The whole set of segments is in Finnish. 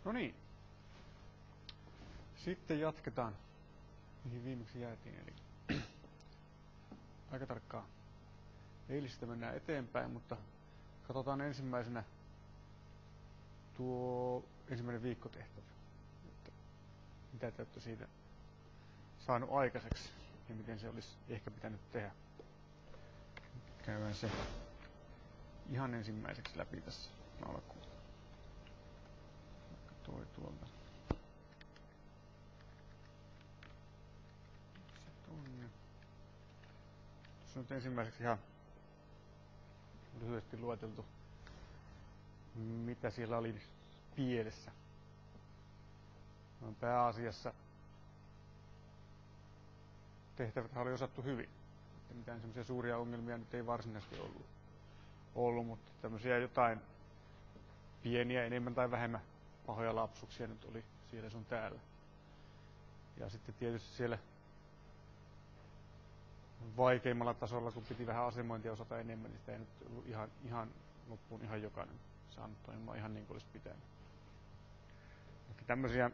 No niin. Sitten jatketaan, mihin viimeksi jäätiin. Eli aika tarkkaan eilistä mennään eteenpäin, mutta katsotaan ensimmäisenä tuo ensimmäinen viikkotehtävä. Että mitä te olette siitä saanut aikaiseksi ja miten se olisi ehkä pitänyt tehdä. Käydään se ihan ensimmäiseksi läpi tässä alkuun. Toi tuolta. Tuossa on nyt ensimmäiseksi ihan lyhyesti lueteltu, mitä siellä oli pielessä. Pääasiassa tehtävät oli osattu hyvin. Että mitään semmoisia suuria ongelmia nyt ei varsinaisesti ollut, mutta tämmöisiä jotain pieniä, enemmän tai vähemmän pahoja lapsuksia nyt oli siellä sun täällä. Ja sitten tietysti siellä vaikeimmalla tasolla, kun piti vähän asemointia osata enemmän, niin sitä ei nyt ollut ihan loppuun ihan jokainen saanut toimimaan ihan niin kuin olisi pitänyt. Eli tämmöisiä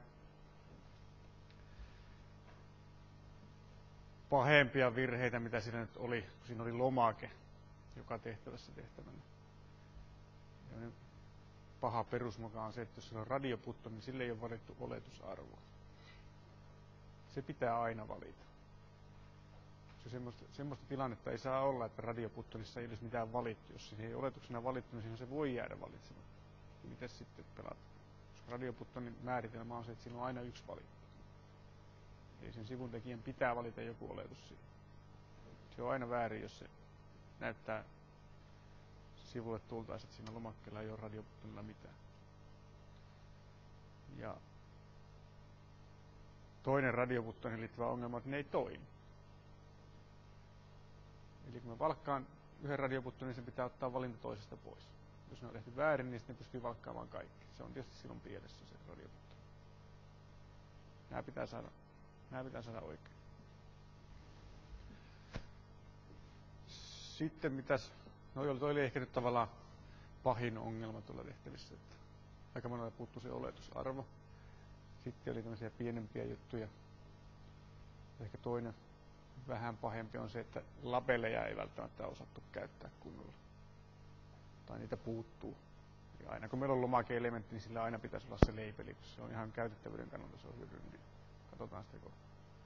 pahempia virheitä, mitä siinä nyt oli, kun siinä oli lomake joka tehtävässä tehtävänä. Ja paha perusmoka on se, että jos sillä on radioputto, niin sille ei ole valittu oletusarvoa. Se pitää aina valita. Semmoista tilannetta ei saa olla, että radioputtonissa ei olisi mitään valittu. Jos se ei oletuksena valittu, niin siihen se voi jäädä valitsematta. Mites sitten pelata? Koska radioputtonin määritelmä on se, että siinä on aina yksi valittu. Eli sen sivun tekijän pitää valita joku oletus siihen. Se on aina väärin, jos se näyttää sivulle tultaessa, että siinä lomakkeella ei ole radioputtonilla mitään. Ja toinen radioputtoniin liittyvä ongelma on, että ne ei toimi. Eli kun mä valkkaan yhden radioputtonin, niin sen pitää ottaa valinta toisesta pois. Jos ne on tehty väärin, niin sitten ne pystyy valkkaamaan kaikki. Se on tietysti silloin pielessä se radioputto. Nämä pitää saada oikein. Sitten mitäs, toi oli ehkä nyt tavallaan pahin ongelma tuolla tehtävissä, että aika monella puuttuu se oletusarvo. Sitten oli tämmöisiä pienempiä juttuja. Ehkä toinen vähän pahempi on se, että labeleja ei välttämättä osattu käyttää kunnolla. Tai niitä puuttuu. Ja aina kun meillä on lomake-elementti, niin sillä aina pitäisi olla se labeli, koska se on ihan käytettävyyden kannalta se on hyödyllinen. Katsotaan sitä kohtaa.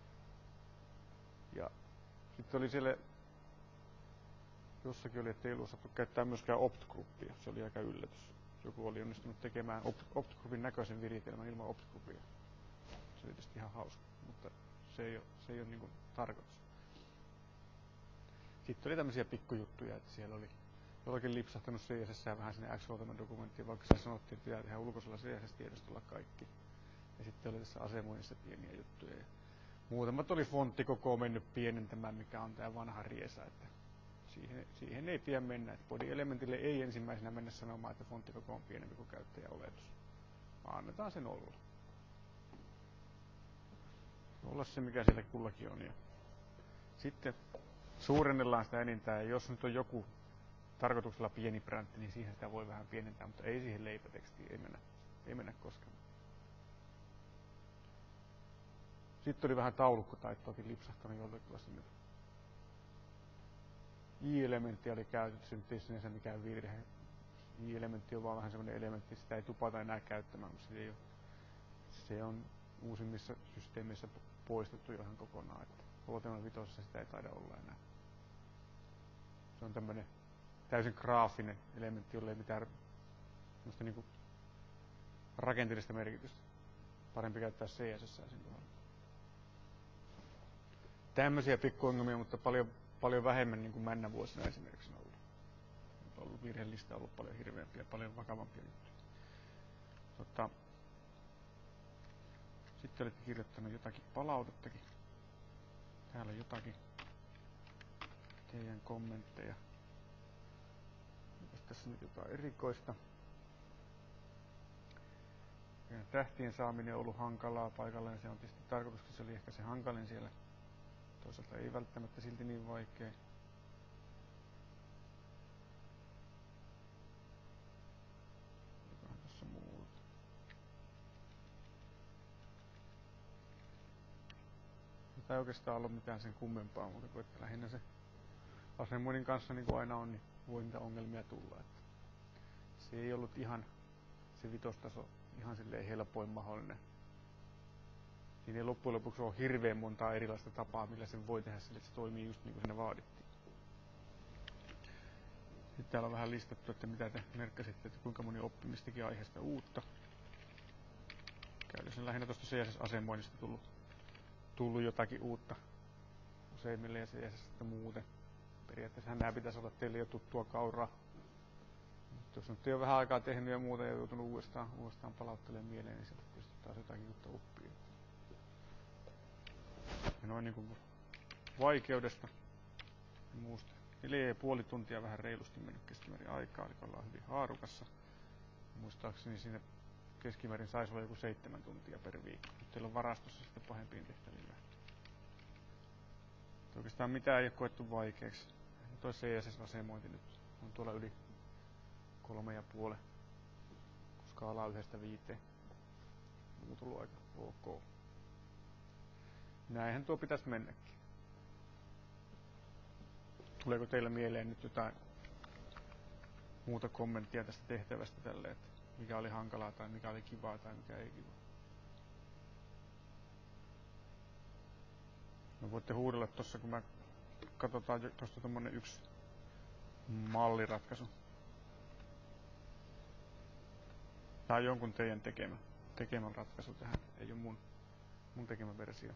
Ja sitten oli siellä, jossakin oli, että ei ollut osattu käyttää myöskään opt-gruppia. Se oli aika yllätys. Joku oli onnistunut tekemään opt-gruppin näköisen viritelmän ilman opt-gruppia. Se oli tietysti ihan hauska, mutta se ei ole niin kuin tarkoitus. Sitten oli tämmöisiä pikkujuttuja, että siellä oli jollakin lipsahtanut CSS vähän sinne X-dokumenttiin, vaikka se sanottiin, että pitää tehdä ulkoisella CSS-tiedostolla kaikki. Ja sitten oli tässä asemoinnissa pieniä juttuja. Ja muutamat oli fonttikoko mennyt pienentämään, mikä on tämä vanha riesa, että siihen ei pian mennä. Body-elementille ei ensimmäisenä mennä sanomaan, että fonttikoko on pienempi kuin käyttäjäoletus. Annetaan sen olla. Olla se, mikä siellä kullakin on. Ja sitten suurennellaan sitä enintään, ja jos nyt on joku tarkoituksella pieni präntti, niin siihen sitä voi vähän pienentää, mutta ei siihen leipätekstiin, ei mennä koskaan. Sitten oli vähän taulukkotaittoakin lipsahtanut jollekin nyt. I-elementtiä oli käytetty, se nyt ei sinänsä mikään virhe. I-elementti on vaan vähän semmoinen elementti, sitä ei tupata enää käyttämään, mutta se on uusimmissa systeemeissä poistettu jo ihan kokonaan. HTML5 sitä ei taida olla enää. Se on tämmöinen täysin graafinen elementti, jolle ei mitään niin rakenteellista merkitystä. Parempi käyttää CSS sen kohdalla. Tämmöisiä pikkuongelmia, mutta paljon vähemmän niin kuin männä vuosina esimerkiksi on ollut. On ollut virhelistä ollut paljon hirveämpiä, paljon vakavampia juttuja. Sitten olette kirjoittanut jotakin palautettakin. Täällä on jotakin teidän kommentteja. Onko tässä nyt jotain erikoista? Ja tähtien saaminen on ollut hankalaa paikalleen. Se on tietysti tarkoitus, se oli ehkä se hankalin siellä. Toisaalta ei välttämättä silti niin vaikea. Jokohan tässä muuta. Tästä ei oikeastaan ollut mitään sen kummempaa, mutta kun että lähinnä se asemoinnin kanssa niin kuin aina on, niin voi niitä ongelmia tulla. Että se ei ollut ihan se vitostaso ihan silleen helpoin mahdollinen. Siinä ei loppujen lopuksi ole hirveän montaa erilaista tapaa, millä se voi tehdä sille, että se toimii just niin kuin siinä vaadittiin. Sitten täällä on vähän listattu, että mitä te merkkasitte, että kuinka moni oppimistikin aiheesta uutta. Käydään lähinnä tuosta CSS-asemoinnista tullut jotakin uutta useimmille ja CSS muuten. Periaatteessa nämä pitäisi olla teille jo tuttua kauraa. Jos nyt ei ole vähän aikaa tehnyt ja muuta ja joutunut uudestaan palauttelemaan mieleen, niin sieltä tietysti taas jotakin uutta oppia. Ja noin niin kuin vaikeudesta ja muusta. 4,5 tuntia vähän reilusti mennyt keskimäärin aikaa, eli ollaan hyvin haarukassa. Muistaakseni siinä keskimäärin saisi olla joku 7 tuntia per viikko. Nyt teillä on varastossa sitten pahempiin tehtäviin lähtö. Oikeastaan mitään ei ole koettu vaikeaksi. Tuo CSS-asemointi nyt on tuolla yli 3,5 skaalaa 1–5. On tullut aika ok. Näinhän tuo pitäisi mennäkin. Tuleeko teille mieleen nyt jotain muuta kommenttia tästä tehtävästä tälleen, että mikä oli hankalaa tai mikä oli kivaa tai mikä ei kivaa? No voitte huudella tuossa, kun mä katsotaan tuosta tommonen yksi malliratkaisu. Tää on jonkun teidän tekemän ratkaisu tähän, ei ole mun tekemä versio.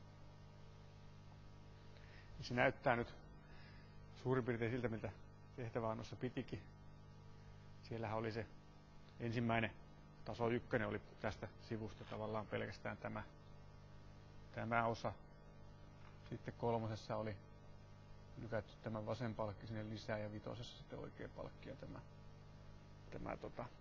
Ja se näyttää nyt suurin piirtein siltä, miltä tehtäväannossa pitikin. Siellähän oli se ensimmäinen taso 1 oli tästä sivusta tavallaan pelkästään tämä osa. Sitten 3. oli lykätty tämä vasen palkki sinne lisää ja 5. sitten oikea palkki ja tämä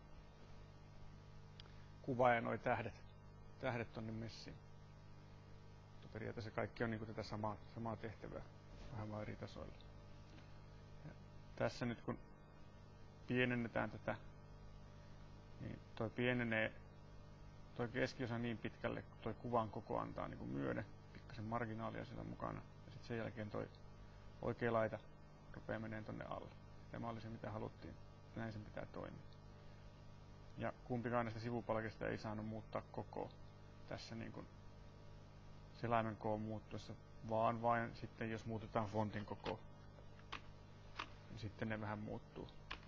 kuva ja noi tähdet tonne messiin. Mutta periaatteessa kaikki on niin kuin tätä samaa tehtävää vähän vaan eri tasoilla. Ja tässä nyt kun pienennetään tätä, niin toi pienenee toi keskiosa niin pitkälle, kun toi kuvan koko antaa niin kuin myöden, pikkasen marginaalia siellä mukana. Ja sitten sen jälkeen toi oikea laita rupeaa menemään tonne alle. Tämä oli se mitä haluttiin. Näin sen pitää toimia. Ja kumpikaan näistä sivupalkeista ei saanut muuttaa koko tässä niin kuin selaimen koon muuttuessa, vaan vain sitten jos muutetaan fontin koko, niin sitten ne vähän muuttuu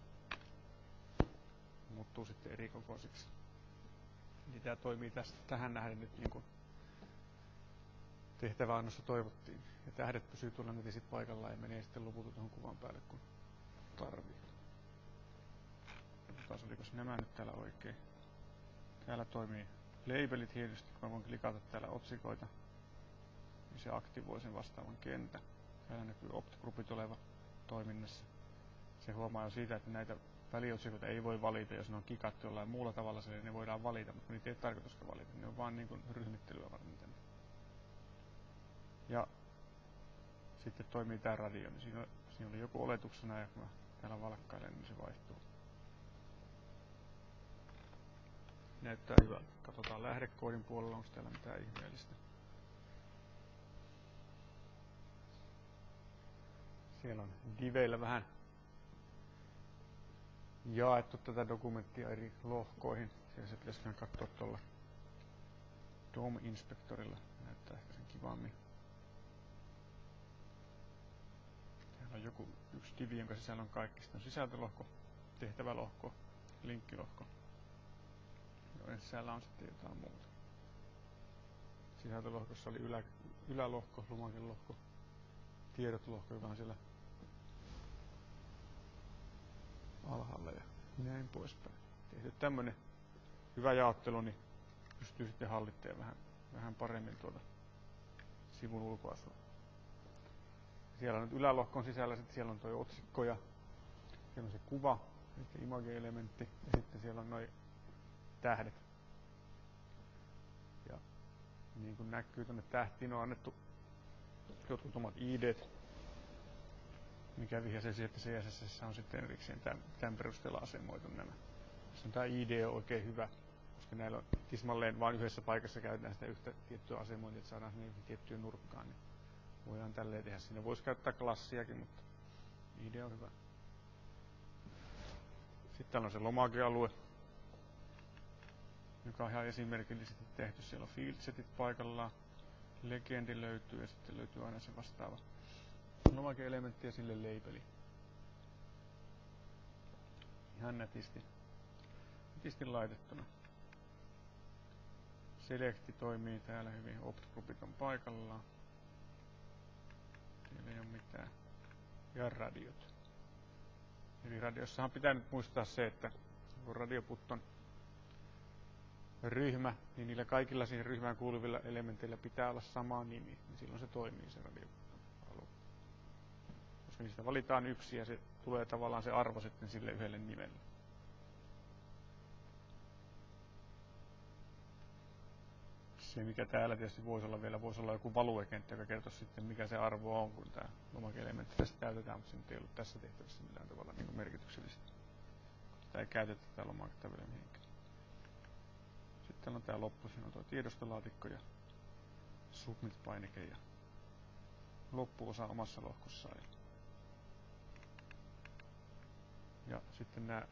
sitten eri kokoisiksi. Eli tämä toimii tähän nähden nyt niin kuin tehtäväannossa toivottiin. Ja tähdet pysyy tuolla netissä paikallaan ja menee sitten lopulta tuohon kuvan päälle kun tarvii. Taas olikos nämä nyt täällä oikein. Täällä toimii labelit hienosti, kun mä voin klikata täällä otsikoita, niin se aktivoi sen vastaavan kentän. Täällä näkyy opt-grupit oleva toiminnassa. Se huomaa jo siitä, että näitä väliotsikoita ei voi valita, jos ne on kikattu jollain muulla tavalla, niin ne voidaan valita, mutta niitä ei ole tarkoituskaan valita. Ne on vaan niin kuin ryhmittelyä varten. Ja sitten toimii tää radio, niin siinä oli joku oletuksena ja kun mä täällä valkkailen, niin se vaihtuu. Näyttää hyvältä. Katsotaan lähdekoodin puolella, onko täällä mitään ihmeellistä. Siellä on diveillä vähän jaettu tätä dokumenttia eri lohkoihin. Siellä se pitäisi vähän katsoa tuolla DOM-inspektorilla. Näyttää ehkä sen kivammin. Täällä on yksi divi, jonka sisällä on kaikki. Sitten on sisältölohko, tehtävälohko, linkkilohko. Joiden sisällä on sitten jotain muuta. Sisältölohkossa oli ylälohko, lomakelohko, tiedot-lohko, joka on siellä alhaalla ja näin poispäin. Tehty tämmönen hyvä jaottelu, niin pystyy sitten hallitsemaan vähän paremmin tuota sivun ulkoasua. Siellä on nyt ylälohkon sisällä, sitten siellä on tuo otsikko ja siellä on se kuva, eli image-elementti ja sitten siellä on noi tähdet. Ja niin kuin näkyy tuonne tähtiin on annettu jotkut omat ID:t, mikä vihjaisee siihen, että CSS on sitten erikseen tämän perusteella asemoitu nämä. Jos on tämä ID on oikein hyvä, koska näillä on tismalleen vain yhdessä paikassa käytetään sitä yhtä tiettyä asemointia, että saadaan sinne tiettyyn nurkkaan, niin Voidaan tälleen tehdä. Siinä voisi käyttää klassiakin, mutta idea on hyvä. Sitten täällä on se lomakealue, joka on ihan esimerkillisesti tehty. Siellä on fieldsetit paikallaan. Legendi löytyy ja sitten löytyy aina se vastaava lomake-elementti ja sille labeli. Ihan nätisti laitettuna. Selecti toimii täällä hyvin. Opt-groupit on paikallaan. Siellä ei ole mitään. Ja radiot. Eli radiossahan pitää nyt muistaa se, että kun radioput on ryhmä, niin niillä kaikilla siihen ryhmään kuuluvilla elementeillä pitää olla sama nimi, niin silloin se toimii se radiopalvelu. Koska niistä valitaan yksi ja se tulee tavallaan se arvo sitten sille yhdelle nimelle. Se mikä täällä tietysti voisi olla vielä, voisi olla joku valuekenttä, joka kertoisi sitten mikä se arvo on, kun tämä lomake-elementti tästä täytetään, mutta se nyt ei ollut tässä tehtävässä millään tavalla niin merkityksellistä. Tätä ei käytetä tätä lomaketta vielä mihinkään. Sitten täällä on tämä loppu, siinä on tuo tiedostolaatikko ja submit-painike ja loppuosa omassa lohkossaan. Ja sitten nämä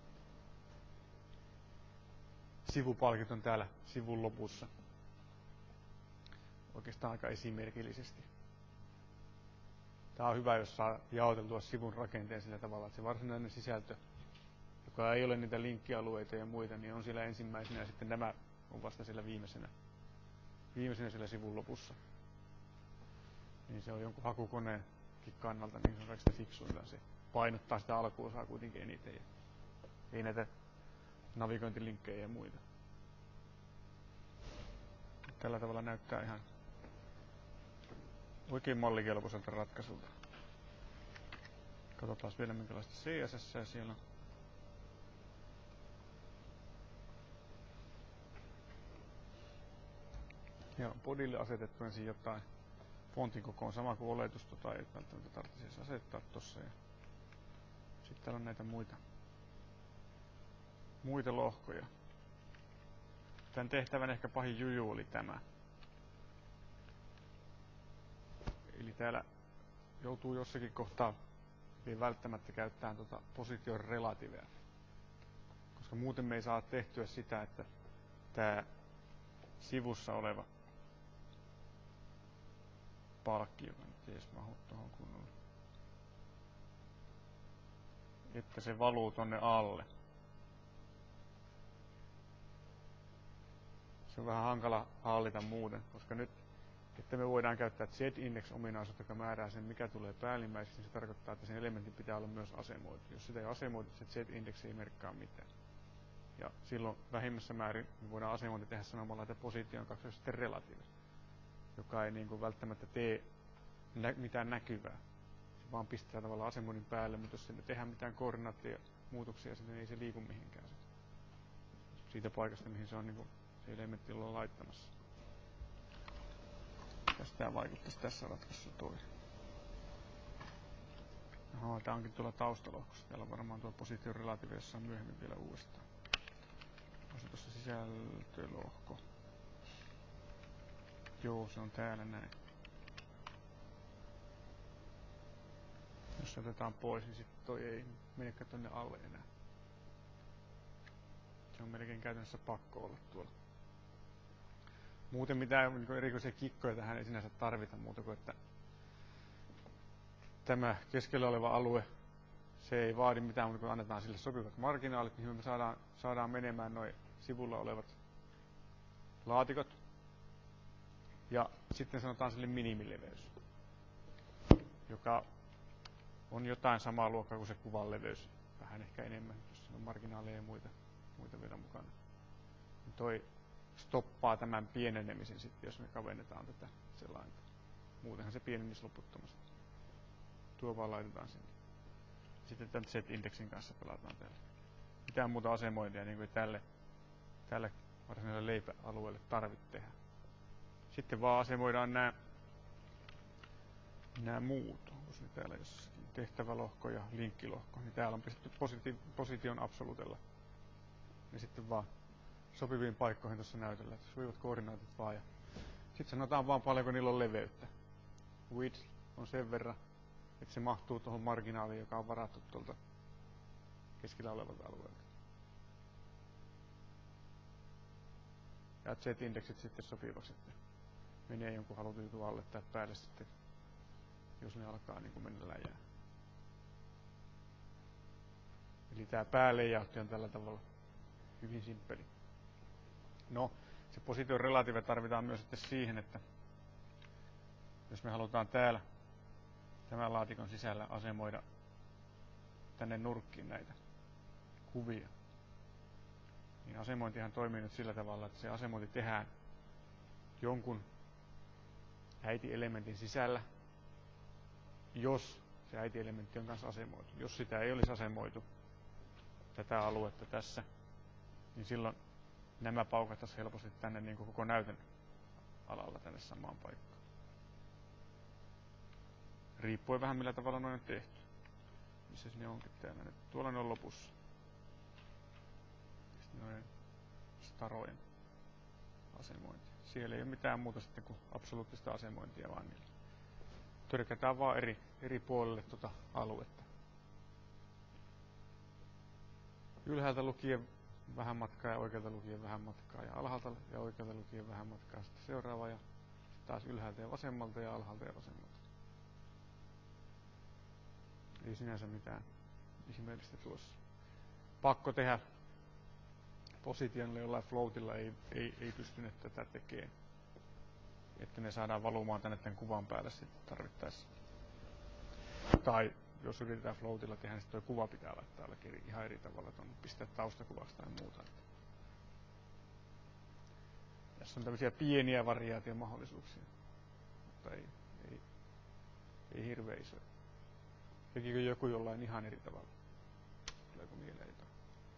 sivupalkit on täällä sivun lopussa. Oikeastaan aika esimerkillisesti. Tämä on hyvä, jos saa jaoteltua sivun rakenteen sillä tavalla, että se varsinainen sisältö, joka ei ole niitä linkkialueita ja muita, niin on siellä ensimmäisenä ja sitten nämä on vasta siellä viimeisenä siellä sivun lopussa. Niin se on jonkun hakukoneenkin kannalta, niin se on kaikista fiksuinta. Se painottaa sitä alkuosaa kuitenkin eniten ja ei näitä navigointilinkkejä ja muita. Tällä tavalla näyttää ihan oikein mallikelpoiselta ratkaisulta. Katsotaan vielä minkälaista CSS siellä on. Ja on bodylle asetettu ensin jotain. Fontin koko on sama kuin oletus, tai ei välttämättä tarvitsisi asettaa tossa. Ja sitten täällä on näitä muita lohkoja. Tämän tehtävän ehkä pahin juju oli tämä. Eli täällä joutuu jossakin kohtaa ei välttämättä käyttää position relativea. Koska muuten me ei saa tehtyä sitä, että tämä sivussa oleva palkki, joka nyt ei edes mahu tuohon kunnolla, että se valuu tonne alle. Se on vähän hankala hallita muuten, koska nyt, että me voidaan käyttää Z-index-ominaisuutta, joka määrää sen, mikä tulee päällimmäiseksi, niin se tarkoittaa, että sen elementin pitää olla myös asemoitu. Jos sitä ei asemoitu, se Z-index ei merkkaa mitään. Ja silloin vähimmässä määrin me voidaan asemointi tehdä sanomalla, että positio on kaksoisesti relative, joka ei niin kuin välttämättä tee mitään näkyvää. Se vaan pistää tavallaan asemoinnin päälle, mutta jos sinne tehdään mitään koordinaattia muutoksia, niin ei se liiku mihinkään siitä paikasta, mihin se on niin kuin se elementti ollaan laittamassa. Mitäs tää vaikuttaisi tässä ratkaisussa toisin? Aha, tää onkin tuolla taustalohkossa. Täällä on varmaan tuo position relative jossain myöhemmin vielä uudestaan. On se tuossa sisältölohko. Joo, se on täällä näin. Jos se otetaan pois, niin sitten toi ei menekään tonne alle enää. Se on melkein käytännössä pakko olla tuolla. Muuten mitään niin erikoisia kikkoja tähän ei sinänsä tarvita muuta kuin, että tämä keskellä oleva alue, se ei vaadi mitään muuta kuin annetaan sille sopivat marginaalit, mihin me saadaan menemään noin sivulla olevat laatikot. Ja sitten sanotaan sille minimileveys, joka on jotain samaa luokkaa kuin se kuvan leveys, vähän ehkä enemmän, jos siinä on marginaaleja ja muita vielä mukana. Toi stoppaa tämän pienenemisen sitten, jos me kavennetaan tätä selainta. Muutenhan se pienenisi loputtomasti. Tuo vaan laitetaan sinne. Sitten tämän Z-indeksin kanssa pelataan täällä. Mitään muuta asemointia niin kuin tälle varsinaiselle leipäalueelle tarvitse tehdä. Sitten vaan asemoidaan nämä muut. Onko ne täällä jossakin tehtävälohko ja linkkilohko, niin täällä on pistetty position absoluutella. Ja sitten vaan sopiviin paikkoihin tuossa näytöllä, että sopivat koordinaatit vaan. Ja sitten sanotaan vaan paljonko niillä on leveyttä. width on sen verran, että se mahtuu tuohon marginaaliin, joka on varattu tuolta keskellä olevalta alueelta. Ja z-indeksit sitten sopivaksi, että menee jonkun halutun jutun alle tai päälle sitten, jos ne alkaa niin kuin mennä läjään. Eli tämä päälayoutti on tällä tavalla hyvin simppeli. No, se position relative tarvitaan myös sitten siihen, että jos me halutaan täällä tämän laatikon sisällä asemoida tänne nurkkiin näitä kuvia, niin asemointihan toimii nyt sillä tavalla, että se asemointi tehdään jonkun äitielementin sisällä, jos se äitielementti on kanssa asemoitu. Jos sitä ei olisi asemoitu, tätä aluetta tässä, niin silloin nämä paukattaisiin helposti tänne niin kuin koko näytön alalla tänne samaan paikkaan. Riippuen vähän millä tavalla noin on tehty. Missä ne onkin täällä nyt? Tuolla ne on lopussa. Sitten noin starojen asemointi. Siellä ei ole mitään muuta sitten kuin absoluuttista asemointia, vaan niillä törkätään vaan eri puolille tuota aluetta. Ylhäältä lukien vähän matkaa ja oikealta lukien vähän matkaa ja alhaalta ja oikealta lukien vähän matkaa. Sitten seuraava ja sitten taas ylhäältä ja vasemmalta ja alhaalta ja vasemmalta. Ei sinänsä mitään ihmeellistä tuossa. Pakko tehdä positionilla jollain floatilla ei pystynyt tätä tekemään. Että ne saadaan valumaan tänne tämän kuvan päälle sitten tarvittaessa. Tai jos yritetään floatilla tehdä, niin tuo kuva pitää laittaa ihan eri tavalla, että on pistää taustakuvaksi tai muuta. Tässä on tämmöisiä pieniä variaatiomahdollisuuksia, mutta ei hirveän isoja. Tekikö joku jollain ihan eri tavalla? Tuleeko mieleen jotain?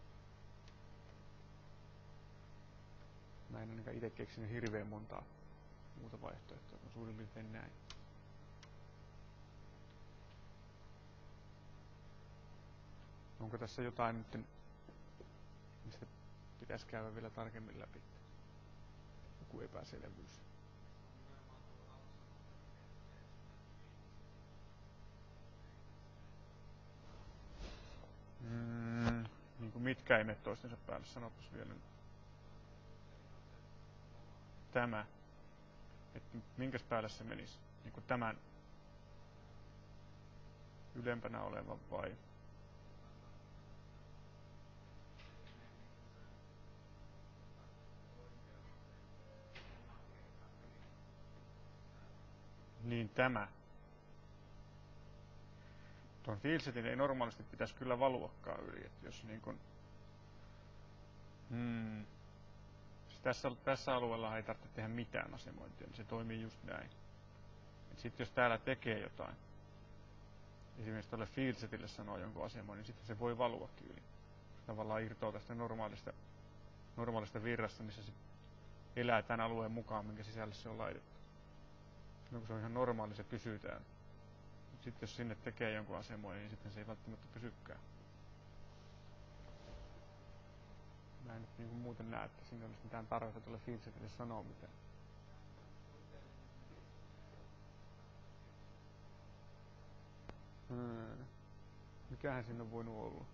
Mä en ainakaan itse keksinyt hirveän montaa muuta vaihtoehtoa, on suurin piirtein näin. Onko tässä jotain nyt, mistä pitäisi käydä vielä tarkemmin läpi? Joku epäselvyys. Niin kuin mitkä ei mene toistensa päälle, sanopas vielä. Tämä. Että minkäs päälle se menisi? Niin kuin tämän ylempänä olevan vai? Niin tämä. Tuon fielsetin ei normaalisti pitäisi kyllä valuakaan yli, että jos niin kuin, tässä alueella ei tarvitse tehdä mitään asemointia, niin se toimii just näin. Sitten jos täällä tekee jotain, esimerkiksi tuolle fielsetille sanoo jonkun asemoinnin, niin sitten se voi valuakin yli. Se tavallaan irtoaa tästä normaalista virrasta, missä se elää tämän alueen mukaan, minkä sisälle se on laitettu. No, kun se on ihan normaali, se pysyy täällä. Sitten jos sinne tekee jonkun asemoinnin, niin sitten se ei välttämättä pysykään. Mä en nyt niin kuin muuten näe, että siinä olisi mitään tarvetta tuolle fielsetille sanoa mitään. Mikähän siinä on voinut olla?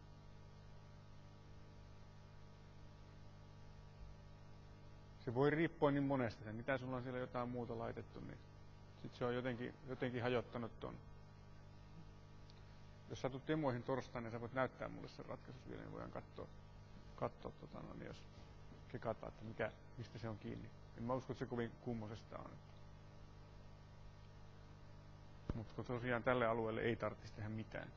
Se voi riippua niin monesta, että mitä sulla on siellä jotain muuta laitettu, niin sitten se on jotenkin hajottanut ton. Jos sä tulet demoihin torstaina, niin sä voit näyttää mulle sen ratkaisus vielä, niin voidaan katsoa jos kekataan, että mistä se on kiinni. En mä usko, että se kovin kummosesta on. Mutta tosiaan tälle alueelle ei tarvitsisi tehdä mitään.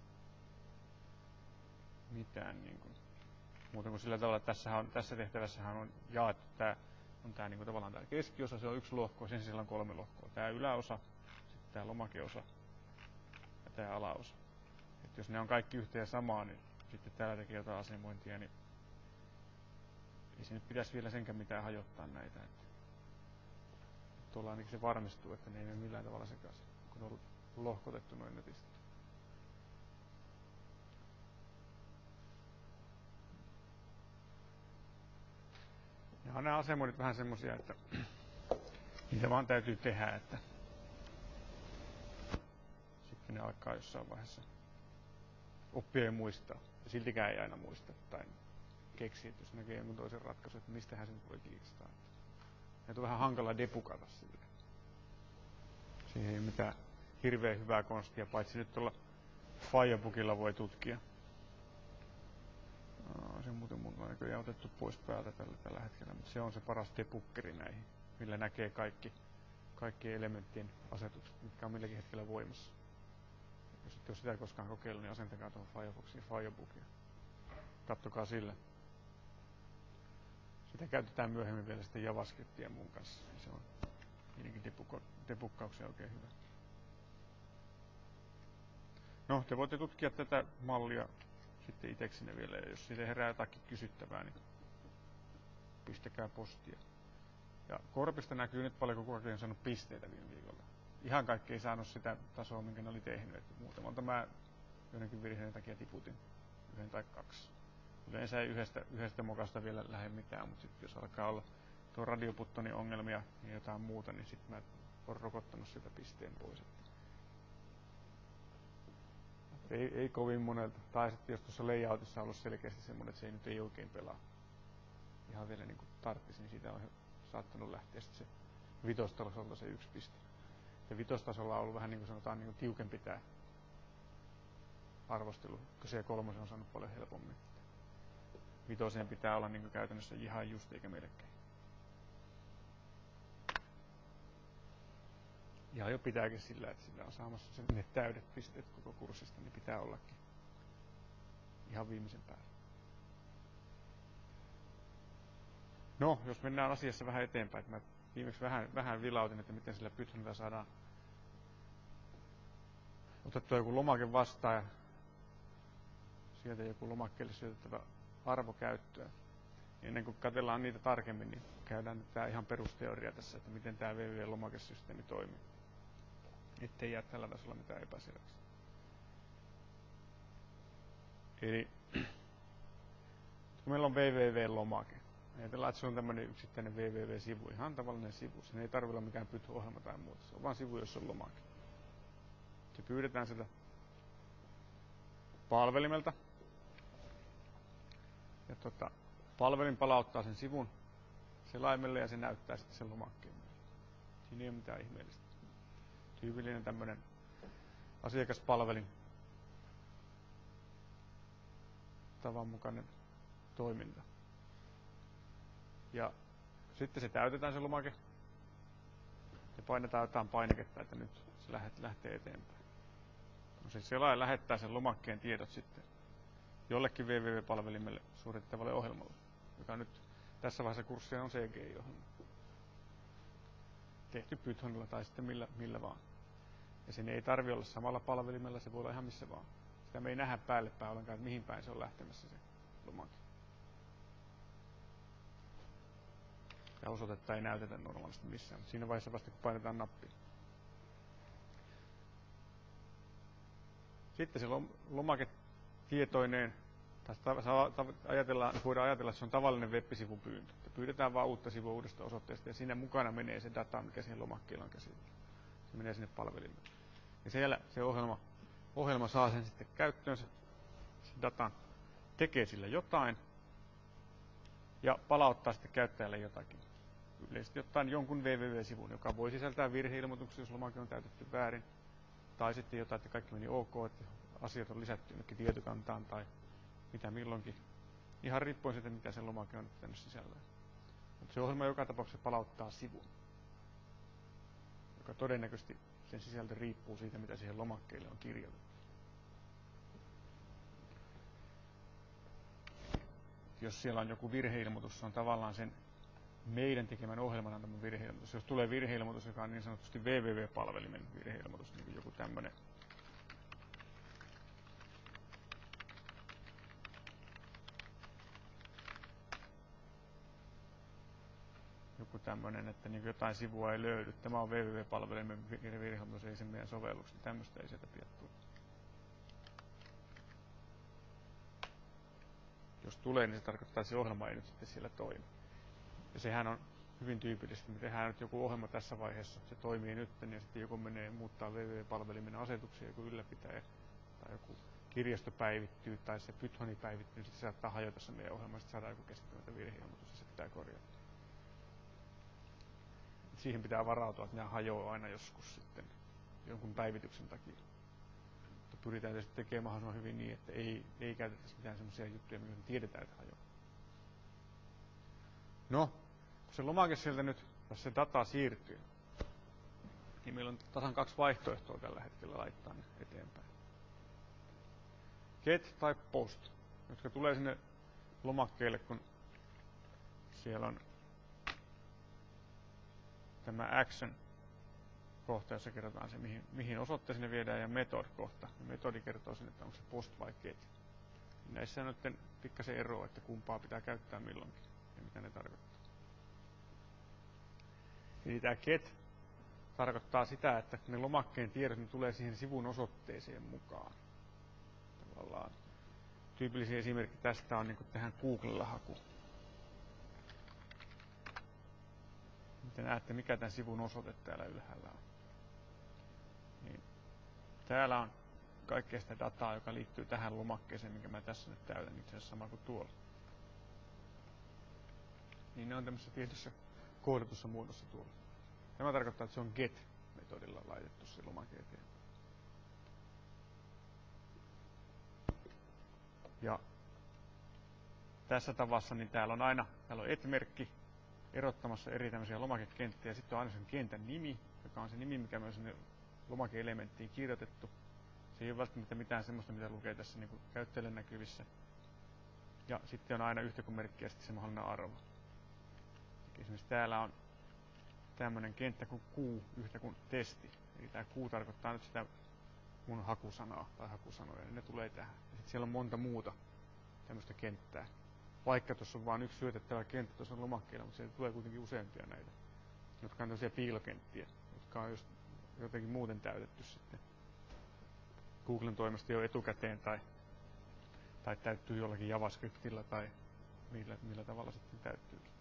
Niin kuin. Muuten kuin sillä tavalla, että tässä tehtävässähän on jaettu tää niin kuin tavallaan tää keskiosa, se on yksi lohko, sen sisällä on 3 lohkoa. Tää yläosa, sitten tää lomakeosa ja tää alaosa. Et jos ne on kaikki yhtä ja samaa, niin sitten täällä tekee jotain asemointia, niin ei se nyt pitäisi vielä senkään mitään hajottaa näitä. Tuolla ainakin se varmistuu, että ne ei mene millään tavalla sekaisin, kun on lohkotettu noin netistä. Ja on nämä asemoinnit vähän semmosia, että niitä vaan täytyy tehdä, että ne alkaa jossain vaiheessa oppia ja muistaa. Ja siltikään ei aina muista tai keksi, että jos näkee jonkun toisen ratkaisun, että mistähän se nyt voi kiinnostaa. Näitä on vähän hankala depukata silleen. Siihen ei ole mitään hirveän hyvää konstia, paitsi nyt tuolla Firebookilla voi tutkia. Se on muuten mun näköjään otettu pois päältä tällä hetkellä, mutta se on se paras debukkeri näihin, millä näkee kaikki elementtien asetukset, mitkä on milläkin hetkellä voimassa. Jos ette ole sitä koskaan kokeillut, niin asentakaa tuohon Firefoxiin Firebookia. Kattokaa sillä. Sitä käytetään myöhemmin vielä sitten JavaScriptia mun kanssa. Se on niidenkin debukkauksia oikein hyvä. No, te voitte tutkia tätä mallia sitten itseksenne vielä, ja jos siitä herää jotakin kysyttävää, niin pistäkää postia. Ja Korpista näkyy nyt paljon, kun kukakin on saanut pisteitä viime viikolla. Ihan kaikki ei saanut sitä tasoa, minkä ne oli tehnyt. Että muutamalta mä joidenkin virheiden takia tiputin 1 tai 2. Yleensä ei yhdestä mokasta vielä lähde mitään, mutta sitten jos alkaa olla tuo radioputtonin ongelmia ja jotain muuta, niin sitten mä oon rokottanut sitä pisteen pois. Ei kovin monelta. Tai sitten jos tuossa layoutissa on ollut selkeästi semmoinen, että se ei nyt ei oikein pelaa. Ihan vielä niin kuin tarttisi, niin siitä on saattanut lähteä sitten se vitostasolta se 1 piste. Ja vitostasolla on ollut vähän niin kuin sanotaan niin kuin tiukempi tämä arvostelu, kun se 3 on saanut paljon helpommin. Vitoseen pitää olla niin kuin käytännössä ihan just eikä melkein. Ihan jo pitääkin sillä, että sillä on saamassa sen ne täydet pisteet koko kurssista, niin pitää ollakin ihan viimeisen päälle. No, jos mennään asiassa vähän eteenpäin, että mä viimeksi vähän vilautin, että miten sillä Pythonilla saadaan otettua joku lomake vastaan ja sieltä joku lomakkeelle syötettävä arvo käyttöön. Ennen kuin katsellaan niitä tarkemmin, niin käydään nyt tämä ihan perusteoria tässä, että miten tämä www-lomakesysteemi toimii. Ettei jää tällä tasolla mitään epäselväksi. Eli kun meillä on www-lomake, ajatellaan, että se on tämmöinen yksittäinen www-sivu, ihan tavallinen sivu. Sen ei tarvitse olla mikään Python-ohjelma tai muuta. Se on vain sivu, jossa on lomake. Se pyydetään sitä palvelimelta. Ja palvelin palauttaa sen sivun selaimelle ja se näyttää sitten sen lomakkeen meille. Siinä ei ole mitään ihmeellistä. Tyypillinen tämmöinen asiakaspalvelin tavanmukainen toiminta. Ja sitten se täytetään se lomake ja painetaan jotain painiketta, että nyt se lähtee eteenpäin. No se selaaja lähettää sen lomakkeen tiedot sitten jollekin www-palvelimelle suoritettavalle ohjelmalle, joka nyt tässä vaiheessa kurssia on CGI-ohjelma. Tehty Pythonilla tai sitten millä vaan. Ja sen ei tarvitse olla samalla palvelimella, se voi olla ihan missä vaan. Sitä me ei nähdä päälle päin ollenkaan, että mihin päin se on lähtemässä se lomake. Ja osoitetta ei näytetä normaalisti missään, mutta siinä vaiheessa vasta kun painetaan nappia. Sitten se lomake tietoineen, voidaan ajatella, että se on tavallinen web-sivun pyyntö. Pyydetään vain uutta sivua uudesta osoitteesta ja siinä mukana menee se data, mikä siihen lomakkeella on käsitelty. Se menee sinne palvelimelle. Ja siellä se ohjelma saa sen sitten käyttöönsä, se datan, tekee sillä jotain ja palauttaa sitten käyttäjälle jotakin. Yleisesti ottaen jonkun www-sivun, joka voi sisältää virheilmoituksia, jos lomake on täytetty väärin. Tai sitten jotain, että kaikki meni ok, että asiat on lisätty jonnekin tietokantaan tai mitä milloinkin. Ihan riippuen siitä, mitä se lomake on pitänyt sisällään. Mutta se ohjelma joka tapauksessa palauttaa sivun, joka todennäköisesti sen sisältö riippuu siitä, mitä siihen lomakkeelle on kirjoitettu. Jos siellä on joku virheilmoitus, se on tavallaan sen meidän tekemän ohjelman antama virheilmoitus. Jos tulee virheilmoitus, joka on niin sanotusti www-palvelimen virheilmoitus, niin kuin joku tämmöinen. Joku tämmöinen, että niin jotain sivua ei löydy. Tämä on www-palvelimen virheilmoitus, ei sen meidän sovelluksen. Tämmöistä ei sieltä pidä tulla. Jos tulee, niin se tarkoittaa, että se ohjelma ei nyt sitten siellä toimi. Ja sehän on hyvin tyypillisesti. Me tehdään nyt joku ohjelma tässä vaiheessa, se toimii nyt, ja sitten joku menee muuttaa www-palvelimen asetuksia, joku ylläpitäjä tai joku kirjasto päivittyy tai se Pythoni päivittyy, niin sitten se saattaa hajota se meidän ohjelma, sitten saadaan joku käsittämätön virheilmoitus ja se pitää korjata. Siihen pitää varautua, että nämä hajoaa aina joskus sitten jonkun päivityksen takia. Mutta pyritään tietysti tekemään mahdollisimman hyvin niin, että ei käytettäisi mitään sellaisia juttuja, joita tiedetään, että hajoaa. No, kun se lomake sieltä nyt, jos se data siirtyy, niin meillä on tasan 2 vaihtoehtoa tällä hetkellä laittaa ne eteenpäin. Get tai post, jotka tulee sinne lomakkeelle, kun siellä on tämä action kohta, jossa kerrotaan se, mihin osoitteeseen ne viedään, ja method kohta. Ja metodi kertoo sen, että onko se post vai get. Näissä on nyt pikkasen eroa, että kumpaa pitää käyttää milloinkin ja mitä ne tarkoittaa. Eli tämä get tarkoittaa sitä, että ne lomakkeen tiedot ne tulee siihen sivun osoitteeseen mukaan. Tavallaan tyypillisiä esimerkki tästä on niin kun tehdään Googlella haku. Te näette, mikä tämän sivun osoite täällä ylhäällä on. Niin, täällä on kaikkea sitä dataa, joka liittyy tähän lomakkeeseen, minkä mä tässä nyt täytän, itse asiassa sama kuin tuolla. Niin ne on tämmöisessä tietyssä koodatussa muodossa tuolla. Tämä tarkoittaa, että se on get-metodilla laitettu se lomake eteen. Ja tässä tavassa niin täällä on et-merkki erottamassa eri tämmöisiä lomakekenttiä, ja sitten on aina sen kentän nimi, joka on se nimi, mikä on sinne lomake-elementtiin kirjoitettu. Se ei ole välttämättä mitään semmoista, mitä lukee tässä niin kuin käyttäjälle näkyvissä. Ja sitten on aina yhtä kuin merkki ja sitten se mahdollinen arvo. Esimerkiksi täällä on tämmöinen kenttä kuin Q yhtä kuin testi. Eli tämä Q tarkoittaa nyt sitä mun hakusanaa tai hakusanoja, niin ne tulee tähän. Ja sitten siellä on monta muuta tämmöistä kenttää. Vaikka tuossa on vain yksi syötettävä kenttä tuossa lomakkeella, mutta siellä tulee kuitenkin useampia näitä, jotka on tämmöisiä piilokenttiä, jotka on just jotenkin muuten täytetty sitten Googlen toimesta jo etukäteen tai täyttyy jollakin JavaScriptilla tai millä tavalla sitten täyttyykin.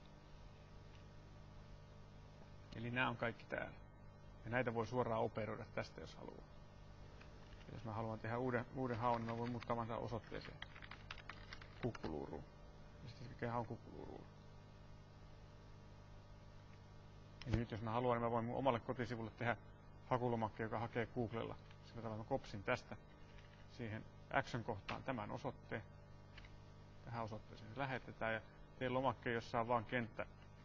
Eli nämä on kaikki täällä. Ja näitä voi suoraan operoida tästä, jos haluaa. Ja jos mä haluan tehdä uuden haun, niin mä voin muuttaa vain tähän osoitteeseen kukkuluuruun. Ja sitten mikä haun kukkuluuruun. Eli nyt jos mä haluan, niin mä voin mun omalle kotisivulle tehdä hakulomakkeen, joka hakee Googlella. Sillä tavalla mä kopsin tästä siihen action-kohtaan tämän osoitteen. Tähän osoitteeseen lähetetään ja teen lomakkeen, jossa on vaan kenttä.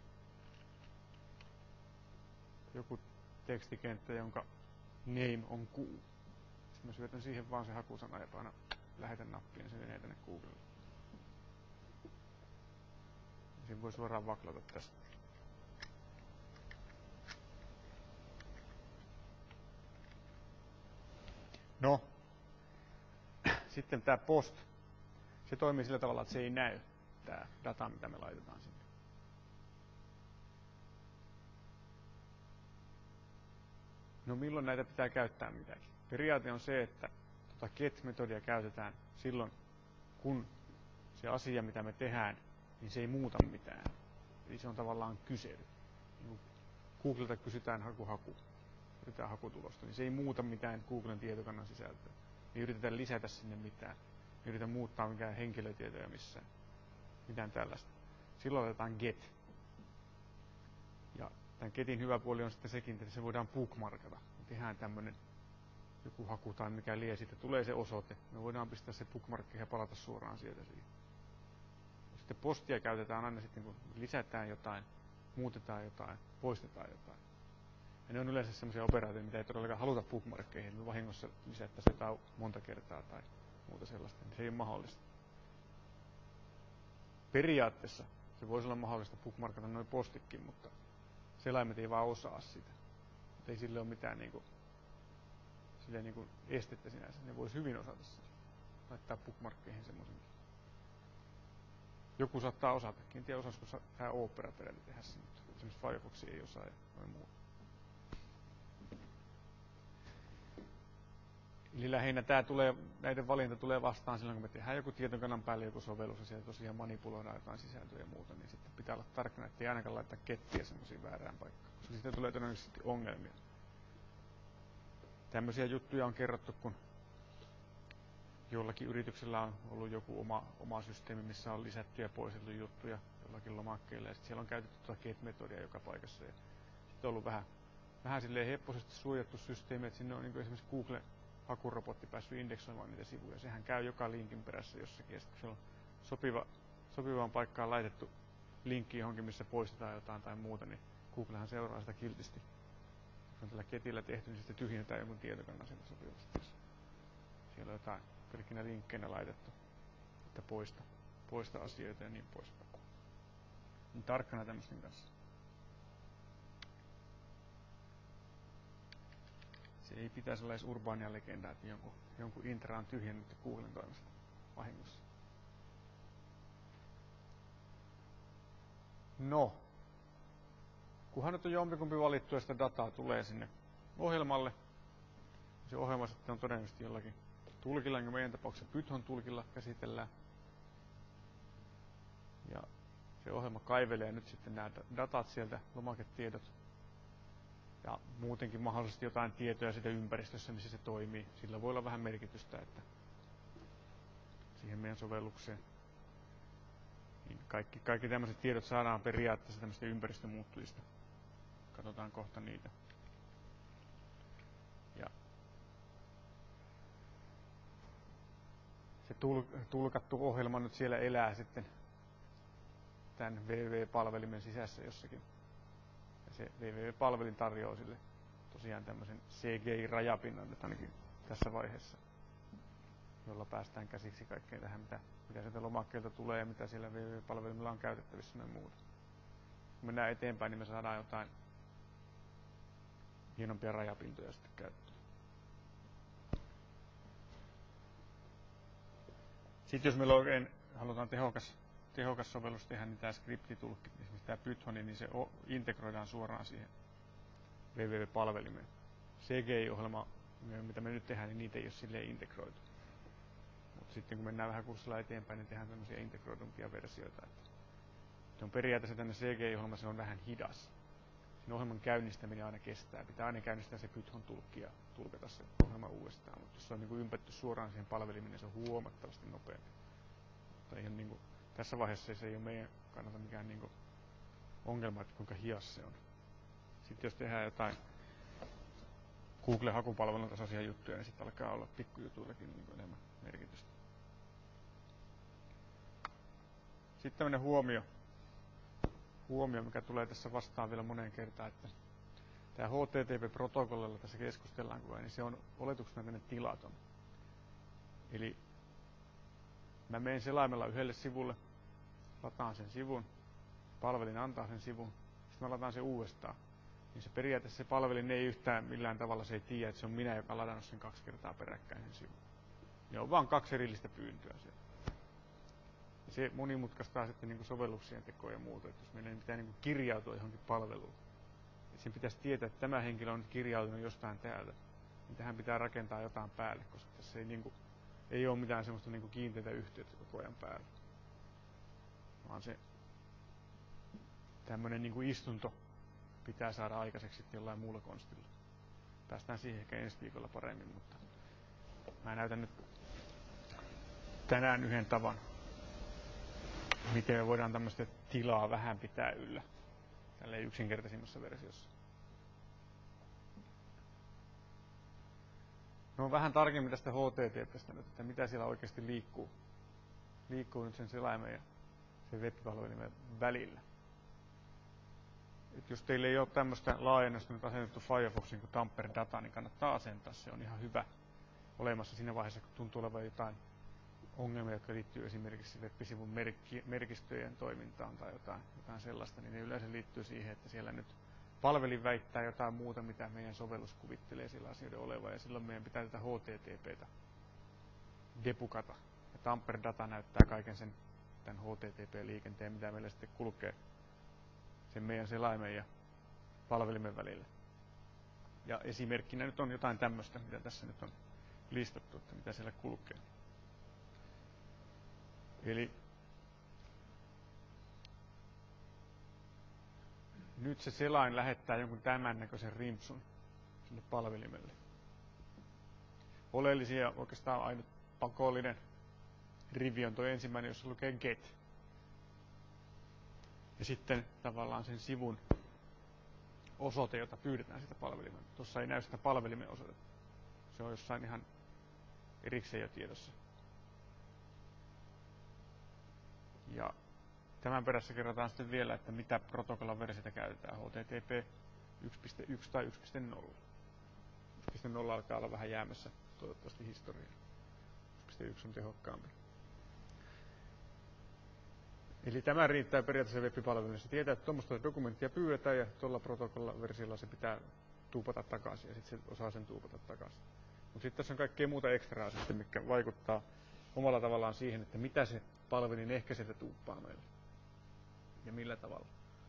Joku tekstikenttä, jonka name on Q. Sitten mä syötän siihen vaan se hakusana ja painan lähetä nappia, niin se menee tänne Googlelle. Siinä voi suoraan vaklata tästä. No, sitten tämä post, se toimii sillä tavalla, että se ei näy, tämä data, mitä me laitetaan sinne. No milloin näitä pitää käyttää mitäkin? Periaate on se, että get-metodia käytetään silloin, kun se asia, mitä me tehdään, niin se ei muuta mitään. Eli se on tavallaan kysely. Niin Googlelta kysytään yritetään hakutulosta, niin se ei muuta mitään Googlen tietokannan sisältöä. Ei yritetä lisätä sinne mitään. Ei yritetä muuttaa mikään henkilötietoja missään. Mitään tällaista. Silloin otetaan get. Ja tämän getin hyvä puoli on sitten sekin, että se voidaan bookmarkata. Me tehdään tämmöinen joku haku tai mikä lie, sitten tulee se osoite. Me voidaan pistää se bookmarkki ja palata suoraan sieltä siihen. Ja sitten postia käytetään aina sitten, kun lisätään jotain, muutetaan jotain, poistetaan jotain. Ja ne on yleensä sellaisia operaatioita, mitä ei todellakaan haluta bookmarkkeihin. Me vahingossa lisättäisiin jotain monta kertaa tai muuta sellaista. Se ei ole mahdollista. Periaatteessa se voisi olla mahdollista bookmarkata noin postitkin, mutta selaimet ei vaan osaa sitä. Mutta ei sille ole mitään estettä sinänsä. Ne voisi hyvin osata sen. Laittaa bookmarkkeihin semmoisenkin. Joku saattaa osatakin. En tiedä, osaisiko tämä Opera peräti tehdä sen, mutta esimerkiksi Firefox ei osaa ja noin muu. Eli lähinnä näiden valinta tulee vastaan silloin, kun me tehdään joku tietokannan päälle joku sovellus ja siellä tosiaan manipuloidaan jotain sisältöä ja muuta, niin sitten pitää olla tarkkana, ettei ainakaan laittaa kettiä semmoisiin väärään paikkaan, koska siitä tulee todennäköisesti ongelmia. Tämmöisiä juttuja on kerrottu, kun jollakin yrityksellä on ollut joku oma systeemi, missä on lisätty ja poistettu juttuja jollakin lomakkeilla, ja sitten siellä on käytetty tuota get-metodia joka paikassa. Ja sitten on ollut vähän silleen hepposesti suojattu systeemi, että sinne on niin esimerkiksi Google-hakurobotti päässyt indeksoimaan niitä sivuja. Sehän käy joka linkin perässä jossakin, ja sitten kun siellä on sopivaan paikkaan laitettu linkki johonkin, missä poistetaan jotain tai muuta, niin Googlehan seuraa sitä kiltisti. Jos on tällä ketillä tehty, niin sitten tyhjennetään jonkun tietokannan sieltä sopivasti. Siellä on jotain pelkkinä linkkeinä laitettu, että poista asioita ja niin poispäin. Niin tarkkana tämmöisten kanssa. Se ei pitäisi olla edes urbaania legendaa, että jonkun intra on tyhjennetty Googlen toimesta vahingossa. No, kunhan nyt on jompikumpi valittu ja sitä dataa tulee sinne ohjelmalle, se ohjelma sitten on todennäköisesti jollakin tulkilla, niin meidän tapauksessa Python-tulkilla käsitellään. Ja se ohjelma kaivelee nyt sitten nämä datat sieltä, lomaketiedot. Ja muutenkin mahdollisesti jotain tietoja siitä ympäristössä, missä se toimii. Sillä voi olla vähän merkitystä, että siihen meidän sovellukseen. Niin kaikki tämmöiset tiedot saadaan periaatteessa tämmöistä ympäristömuuttujista. Katsotaan kohta niitä. Ja se tulkattu ohjelma nyt siellä elää sitten tämän www-palvelimen sisässä jossakin. Ja se www-palvelin tarjoaa sille tosiaan tämmöisen CGI-rajapinnan nyt ainakin tässä vaiheessa, jolla päästään käsiksi kaikkeen tähän, mitä sieltä lomakkeelta tulee ja mitä siellä www-palvelimilla on käytettävissä ja muuta. Kun mennään eteenpäin, niin me saadaan jotain hienompia rajapintoja sitten käyttöön. Sitten jos meillä oikein halutaan tehokas sovellus tehdä, niin tämä skriptitulkki, esimerkiksi tämä Pythoni, niin se integroidaan suoraan siihen www-palvelimeen. CGI-ohjelma, mitä me nyt tehdään, niin niitä ei ole silleen integroitu. Mutta sitten kun mennään vähän kurssilla eteenpäin, niin tehdään tämmöisiä integroidumpia versioita. Että se on periaatteessa tänne CGI-ohjelma, se on vähän hidas. Sen ohjelman käynnistäminen aina kestää. Pitää aina käynnistää se Python-tulkki ja tulkata se ohjelma uudestaan. Mutta jos se on niin kuin ympätty suoraan siihen palvelimeen, niin se on huomattavasti nopeampi. Mutta ihan niin kuin, tässä vaiheessa se ei ole meidän kannalta mikään niin kuin ongelma, että kuinka hias se on. Sitten jos tehdään jotain Google-hakupalvelun tasoisia juttuja, niin sitten alkaa olla pikkujutuillakin niin kuin enemmän merkitystä. Sitten tämmöinen huomio, mikä tulee tässä vastaan vielä moneen kertaan, että tämä HTTP-protokollilla tässä keskustellaan, niin se on oletuksena tänne tilaton. Eli mä menen selaimella yhdelle sivulle, lataan sen sivun, palvelin antaa sen sivun, sitten mä lataan sen uudestaan. Niin se periaatteessa se palvelin ei yhtään millään tavalla se ei tiedä, että se on minä, joka on ladannut sen 2 kertaa peräkkäin sen sivun. Ne on vaan 2 erillistä pyyntöä siellä. Ja se monimutkaistaa sitten niin kuin sovelluksien tekoa ja muuta, että jos meidän pitää niin kuin kirjautua johonkin palveluun. Että sen pitäisi tietää, että tämä henkilö on nyt kirjautunut jostain täältä. Niin tähän pitää rakentaa jotain päälle, koska tässä ei ole mitään semmoista niin kuin kiinteitä yhteyttä koko ajan päällä. Vaan se tämmöinen niin kuin istunto pitää saada aikaiseksi sitten jollain muulla konstilla. Päästään siihen ehkä ensi viikolla paremmin, mutta mä näytän nyt tänään yhden tavan, miten me voidaan tämmöistä tilaa vähän pitää yllä tälleen yksinkertaisimmassa versiossa. No vähän tarkemmin tästä HTTP:stä nyt, että mitä siellä oikeasti liikkuu nyt sen selaimen ja sen web-palvelimen välillä. Et jos teille ei ole tämmöistä laajennusta nyt asennettu Firefoxin kuin Tamper Data, niin kannattaa asentaa. Se on ihan hyvä olemassa siinä vaiheessa, kun tuntuu olevan jotain ongelmia, jotka liittyy esimerkiksi web-sivun merkistöjen toimintaan tai jotain sellaista, niin ne yleensä liittyy siihen, että siellä nyt palvelin väittää jotain muuta, mitä meidän sovellus kuvittelee sillä asioiden olevan, ja silloin meidän pitää tätä HTTP:tä depukata. Ja Tamper Data näyttää kaiken tämän HTTP-liikenteen, mitä meillä sitten kulkee sen meidän selaimen ja palvelimen välillä. Ja esimerkkinä nyt on jotain tämmöistä, mitä tässä nyt on listattu, että mitä siellä kulkee. Eli nyt se selain lähettää jonkun tämän näköisen rimpsun sille palvelimelle. Oleellisia oikeastaan ainut pakollinen rivi on tuo ensimmäinen, jossa lukee get. Ja sitten tavallaan sen sivun osoite, jota pyydetään sitä palvelimelta. Tuossa ei näy sitä palvelimen osoitetta. Se on jossain ihan erikseen jo tiedossa. Ja tämän perässä kerrotaan sitten vielä, että mitä protokollan versiota käytetään. HTTP 1.1 tai 1.0. 1.0 alkaa olla vähän jäämässä toivottavasti historiaan. 1.1 on tehokkaampi. Eli tämä riittää periaatteessa web-palveluille. Se tietää, että tuommoista dokumenttia pyydetään ja tuolla protokollan versiolla se pitää tuupata takaisin ja sitten se osaa sen tuupata takaisin. Mutta sitten tässä on kaikkea muuta ekstraa sitten, mikä vaikuttaa omalla tavallaan siihen, että mitä se palvelin ehkä sieltä tuuppaa meille. Ja millä tavalla.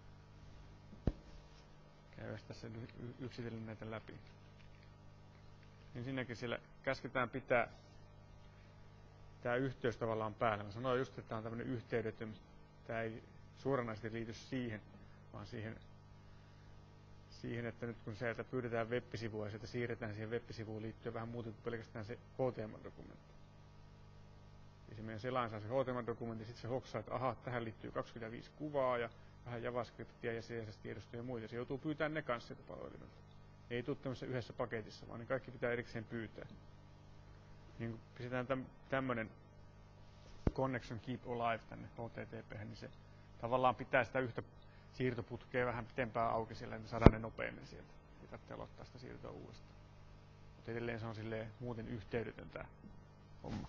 Käydään tässä yksitellen näitä läpi. Ensinnäkin siellä käsketään pitää tämä yhteys tavallaan päällä. Mä sanoin just, että tämä on tämmöinen yhteydetön. Tämä ei suoranaisesti liity siihen, vaan siihen, että nyt kun sieltä pyydetään web-sivua ja sieltä siirretään siihen web-sivuun liittyen vähän muuta kuin pelkästään se HTML-dokumentti. Eli se meidän selain saa se HTML-dokumentti, sitten se hoksaa, että aha, tähän liittyy 25 kuvaa ja vähän JavaScriptia ja CSS-tiedostoja ja muita. Se joutuu pyytämään ne kanssa sieltä palvelimelta. Ei tule tämmöisessä yhdessä paketissa, vaan ne kaikki pitää erikseen pyytää. Niin kun pistetään tämmöinen connection keep alive tänne HTTP, niin se tavallaan pitää sitä yhtä siirtoputkea vähän pitempään auki sillä, että saadaan ne nopeammin sieltä. Ei tarvitse aloittaa sitä siirtoa uudestaan. Mutta edelleen se on silleen muuten yhteydetön tämä homma.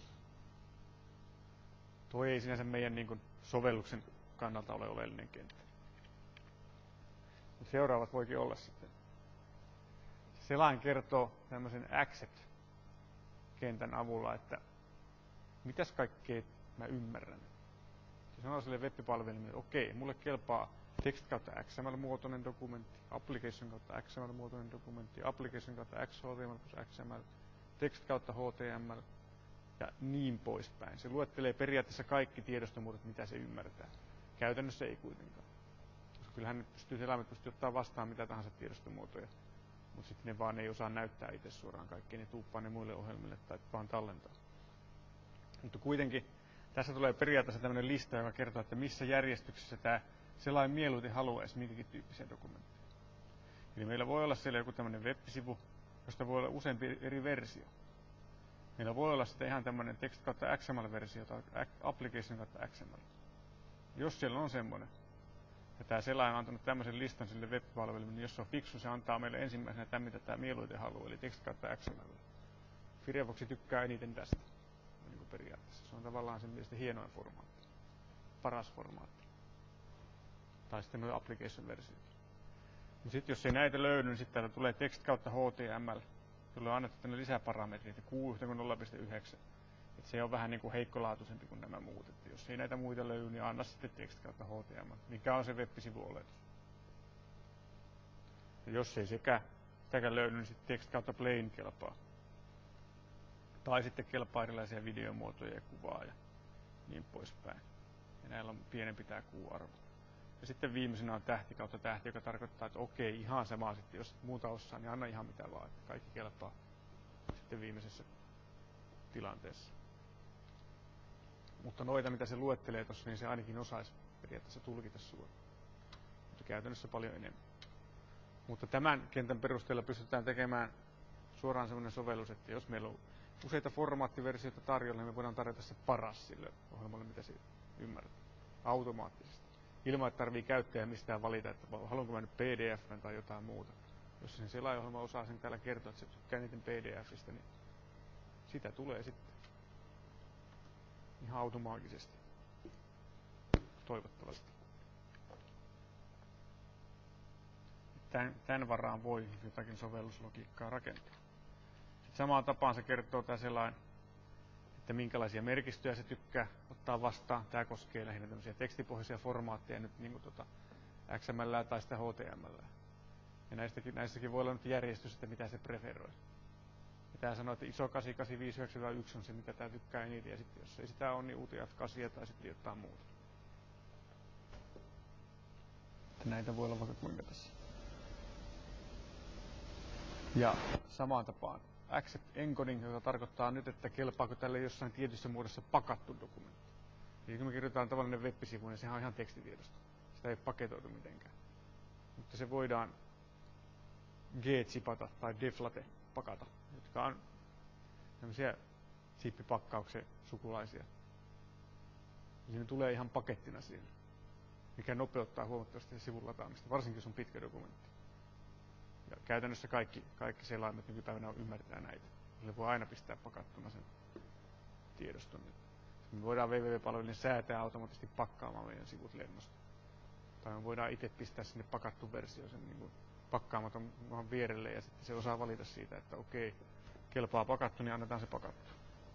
Tuo ei sinänsä meidän niin kuin sovelluksen kannalta ole oleellinen kenttä. Mutta seuraavat voikin olla sitten. Selain kertoo tämmöisen accept-kentän avulla, että mitäs kaikkea mä ymmärrän. Se sanoo sille web-palvelimelle, että okei, mulle kelpaa text kautta XML-muotoinen dokumentti, application kautta XML-muotoinen dokumentti, application kautta XHTML plus XML, text kautta HTML ja niin poispäin. Se luettelee periaatteessa kaikki tiedostomuodot, mitä se ymmärtää. Käytännössä ei kuitenkaan. Koska kyllähän selaimet pystyy ottaa vastaan mitä tahansa tiedostomuotoja, mutta sitten ne vaan ei osaa näyttää itse suoraan kaikkea, ne tuuppaa ne muille ohjelmille tai vaan tallentaa. Mutta kuitenkin tässä tulee periaatteessa tämmöinen lista, joka kertoo, että missä järjestyksessä tämä selain mieluiten haluaisi minkäkin tyyppisiä dokumentteja. Eli meillä voi olla siellä joku tämmöinen web-sivu, josta voi olla useampi eri versio. Meillä voi olla sitten ihan tämmöinen text kautta XML-versio tai application kautta XML. Jos siellä on semmoinen, ja tämä selain on antanut tämmöisen listan sille web-palvelimelle, niin jos se on fiksu, se antaa meille ensimmäisenä tämän, mitä tämä mieluiten haluaa, eli text kautta XML. Firefox tykkää eniten tästä. Niin kuin periaatteessa. Se on tavallaan sen mielestä hienoin formaatti. Paras formaatti. Tai sitten nuo application-versiot. Mutta sitten jos ei näitä löydy, niin sitten täällä tulee text kautta HTML, jolle on annettu tänne lisäparametrit, Q yhtä kuin 0.9. Että se on vähän niin kuin heikkolaatuisempi kuin nämä muut. Että jos ei näitä muita löydy, niin anna sitten text kautta HTML. Mikä on se web-sivuoletus? Ja jos ei sitäkään löydy, niin sitten text kautta plain kelpaa. Tai sitten kelpaa erilaisia videomuotoja ja kuvaa ja niin poispäin. Ja näillä on pienempi tämä Q-arvo. Ja sitten viimeisenä on tähti kautta tähti, joka tarkoittaa, että okei, ihan sama sitten, jos muuta osaa, niin anna ihan mitä vaan, että kaikki kelpaa sitten viimeisessä tilanteessa. Mutta noita, mitä se luettelee tuossa, niin se ainakin osaisi periaatteessa tulkita suoraan. Mutta käytännössä paljon enemmän. Mutta tämän kentän perusteella pystytään tekemään suoraan sellainen sovellus, että jos meillä on useita formaattiversioita tarjolla, niin me voidaan tarjota se paras sille ohjelmalle, mitä se ymmärtää, automaattisesti. Ilman, että tarvii käyttäjä mistään valita, että haluanko mä nyt PDF tai jotain muuta. Jos sen selainohjelma osaa sen täällä kertoa, että se tykkää niiden PDFistä, niin sitä tulee sitten ihan automaattisesti. Toivottavasti. Tämän varaan voi jotakin sovelluslogiikkaa rakentaa. Sitten samaan tapaan se kertoo tämä selain, että minkälaisia merkistöjä se tykkää ottaa vastaan. Tämä koskee lähinnä tämmöisiä tekstipohjaisia formaatteja, nyt niin kuin XML tai sitä HTML. Ja näistäkin voi olla nyt järjestys, että mitä se preferoi. Tää sanoo, että iso 885991 on se, mitä tää tykkää eniten, ja sitten jos ei sitä ole, niin UTF 8 tai sitten jotain muuta. Näitä voi olla vaikka kuinka tässä. Ja samaan tapaan accept encoding, joka tarkoittaa nyt, että kelpaako tälle jossain tietyssä muodossa pakattu dokumentti. Eli kun me kirjoitetaan tavallinen web-sivu, niin sehän on ihan tekstitiedosto. Sitä ei paketoitu mitenkään. Mutta se voidaan gzipata tai deflate pakata, jotka on tämmöisiä zippipakkauksen sukulaisia. Ja ne tulee ihan pakettina siihen, mikä nopeuttaa huomattavasti sivun lataamista, varsinkin jos on pitkä dokumentti. Ja käytännössä kaikki selaimet nykypäivänä ymmärtää näitä. Sille voi aina pistää pakattuna sen tiedoston. Me voidaan www-palveluille säätää automaattisesti pakkaamaan meidän sivut lennosta. Tai me voidaan itse pistää sinne pakattu versio sen niin kuin pakkaamaton vierelle ja sitten se osaa valita siitä, että okei, kelpaa pakattu, niin annetaan se pakattu.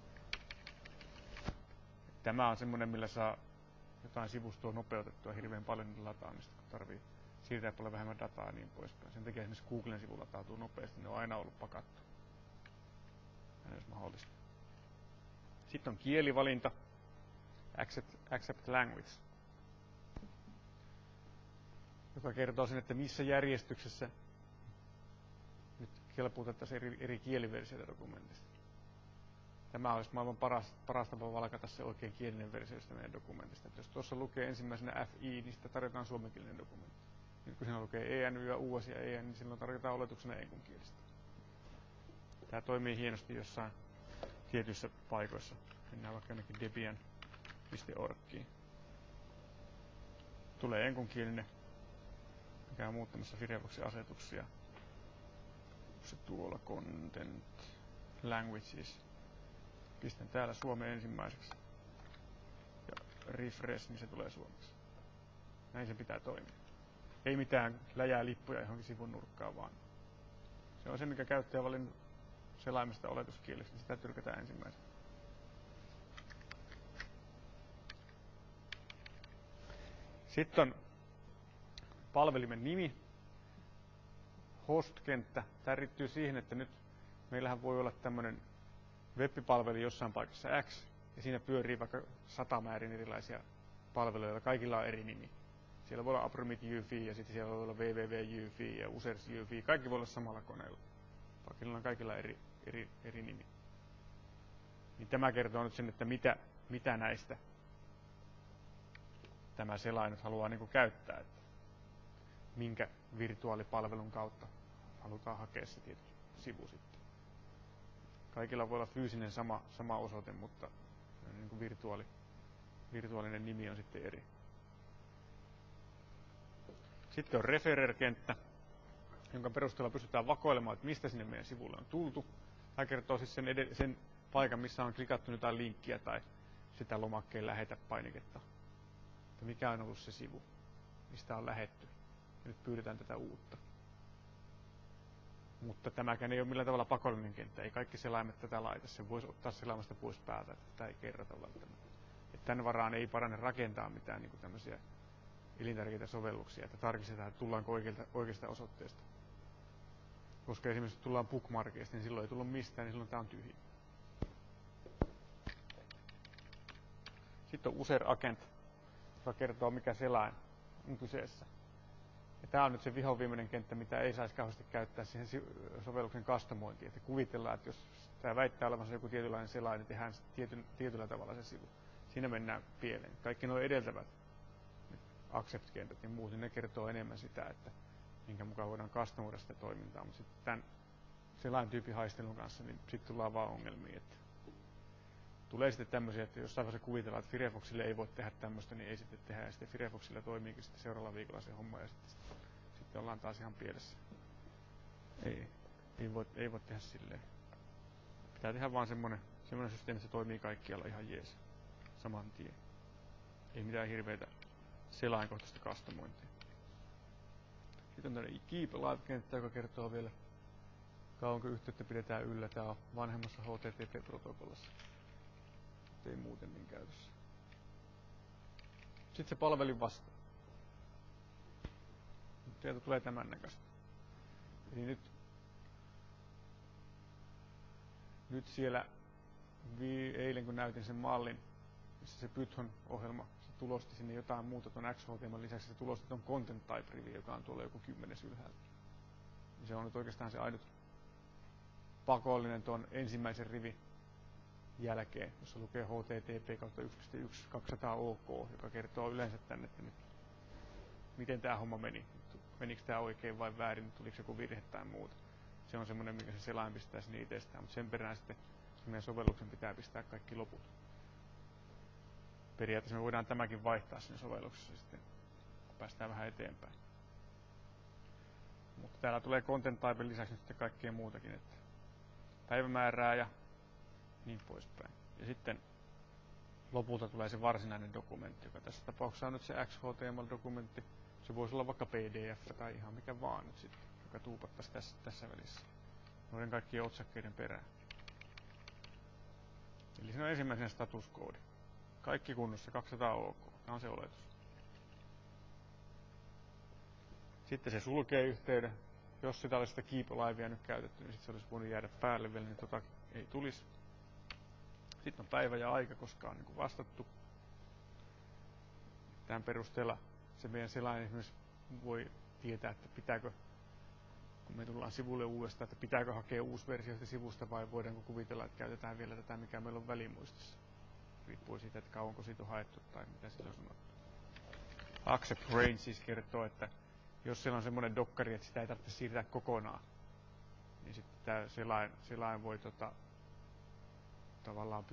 Tämä on semmoinen, millä saa jotain sivustoa nopeutettua hirveän paljon lataamista, kun tarvii siirtää paljon vähemmän dataa ja niin poispäin. Sen takia esimerkiksi Googlen sivu latautuu nopeasti, ne on aina ollut pakattu. Näin olisi mahdollista. Sitten on kielivalinta, accept language, joka kertoo sen, että missä järjestyksessä nyt kelpuutettaisiin eri kieliversioita dokumentista. Tämä olisi maailman paras tapa valkata se oikein kielinen versio meidän dokumentista. Että jos tuossa lukee ensimmäisenä FI, niin sitä tarjotaan suomenkielinen dokumentti. Nyt kun siinä lukee EN, US ja EN, niin silloin tarjotaan oletuksena enkunkielistä. Tämä toimii hienosti jossain tietyissä paikoissa. Mennään vaikka jonnekin debian.orgiin. Tulee enkunkielinen, mikä on muuttamassa Firefoxin asetuksia. Se tuolla content languages. Pistän täällä Suomen ensimmäiseksi. Ja refresh, niin se tulee suomeksi. Näin se pitää toimia. Ei mitään läjää lippuja johonkin sivun nurkkaan, vaan se on se, mikä käyttäjä valinnut selaimesta oletuskieleksi, niin sitä tyrkätään ensimmäisenä. Sitten on palvelimen nimi, host-kenttä. Tämä riittyy siihen, että nyt meillähän voi olla tämmöinen web-palvelu jossain paikassa X, ja siinä pyörii vaikka 100 määrin erilaisia palveluja, joilla kaikilla on eri nimi. Siellä voi olla Apromit UFI, ja sitten siellä voi olla www UFI ja Users UFI. Kaikki voi olla samalla koneella, vaikka niillä on kaikilla eri nimi. Niin tämä kertoo nyt sen, että mitä näistä tämä selain haluaa niin kuin käyttää, että minkä virtuaalipalvelun kautta halutaan hakea se tietty sivu sitten. Kaikilla voi olla fyysinen sama osoite, mutta niin kuin virtuaalinen nimi on sitten eri. Sitten on referer-kenttä, jonka perusteella pystytään vakoilemaan, että mistä sinne meidän sivulle on tultu. Tämä kertoo siis sen paikan, missä on klikattu jotain linkkiä tai sitä lomakkeen lähetä painiketta. Että mikä on ollut se sivu, mistä on lähetty. Ja nyt pyydetään tätä uutta. Mutta tämäkään ei ole millään tavalla pakollinen kenttä. Ei kaikki selaimet tätä laita. Se voisi ottaa selaimesta pois päältä, että tätä ei kerrota välttämättä. Että tämän varaan ei parane rakentaa mitään niin kuin tämmöisiä elintärkeitä sovelluksia, että tarkistetaan, että tullaanko oikeasta osoitteesta. Koska esimerkiksi tullaan bookmarkeista, niin silloin ei tullut mistään, niin silloin tämä on tyhjä. Sitten on user agent, joka kertoo, mikä selain on kyseessä. Ja tämä on nyt se vihoviimeinen kenttä, mitä ei saisi kauheasti käyttää siihen sovelluksen customointiin. Että kuvitellaan, että jos tämä väittää olevansa joku tietynlainen selain, niin tehdään tietyllä tavalla se sivu. Siinä mennään pieleen. Kaikki nuo edeltävät accept-kentät ja muut, niin ne kertoo enemmän sitä, että minkä mukaan voidaan customoida sitä toimintaa. Mutta sitten tämän selaintyypin haistelun kanssa, niin sitten tullaan vaan ongelmiin. Että tulee sitten tämmöisiä, että jossain vaiheessa kuvitellaan, että Firefoxille ei voi tehdä tämmöistä, niin ei sitten tehdä. Ja sitten Firefoxilla toimiikin sitten seuraavalla viikolla se homma ja sitten ollaan taas ihan pielessä. Ei voi tehdä silleen. Pitää tehdä vaan semmoinen systeemi, että se toimii kaikkialla ihan jees. Saman tien. Ei mitään hirveitä selainkohtaista customointia. Sitten on tämmöinen Keep Alive-kenttä, joka kertoo vielä kauanko yhteyttä pidetään yllä. Tämä on vanhemmassa HTTP-protokollassa. Ei muuten niin käytössä. Sitten se palvelin vasta. Sieltä tulee tämän näköistä. Eli nyt nyt siellä eilen kun näytin sen mallin, missä se Python-ohjelma se tulosti sinne jotain muuta tuon XHTML lisäksi, se tulosti tuon content type rivi, joka on tuolla joku 10 ylhäältä. Ja se on nyt oikeastaan se ainut pakollinen tuon ensimmäisen rivin jälkeen, jossa lukee http://1.1 200 OK, joka kertoo yleensä tänne, että nyt, miten tämä homma meni. Menikö tämä oikein vai väärin, tuliko joku virhe tai muuta. Se on semmoinen, mikä se selain pistää sinne itsestään, mutta sen perään sitten meidän sovelluksen pitää pistää kaikki loput. Periaatteessa me voidaan tämäkin vaihtaa sinne sovelluksessa sitten, kun päästään vähän eteenpäin. Mutta täällä tulee content typen lisäksi sitten kaikkea muutakin, että päivämäärää ja niin poispäin. Ja sitten lopulta tulee se varsinainen dokumentti, joka tässä tapauksessa on nyt se XHTML-dokumentti. Se voisi olla vaikka PDF tai ihan mikä vaan nyt sitten, joka tuupattaisi tässä välissä. Noiden kaikkien otsakkeiden perään. Eli siinä on ensimmäisenä statuskoodi. Kaikki kunnossa, 200 OK. Tämä on se oletus. Sitten se sulkee yhteyden. Jos sitä olisi sitä Keep Alivea nyt käytetty, niin sitten se olisi voinut jäädä päälle vielä, niin ei tulisi. Sitten on päivä ja aika, koska on niin vastattu. Tämän perusteella se meidän selain esimerkiksi voi tietää, että pitääkö, kun me tullaan sivulle uudestaan, että pitääkö hakea uusi versio sivusta vai voidaanko kuvitella, että käytetään vielä tätä, mikä meillä on välimuistissa. Riippuu siitä, että kauanko siitä on haettu tai mitä sillä on sanottu. Accept range siis kertoo, että jos siellä on semmoinen dokkari, että sitä ei tarvitse siirtää kokonaan, niin sitten tämä selain voi tavallaan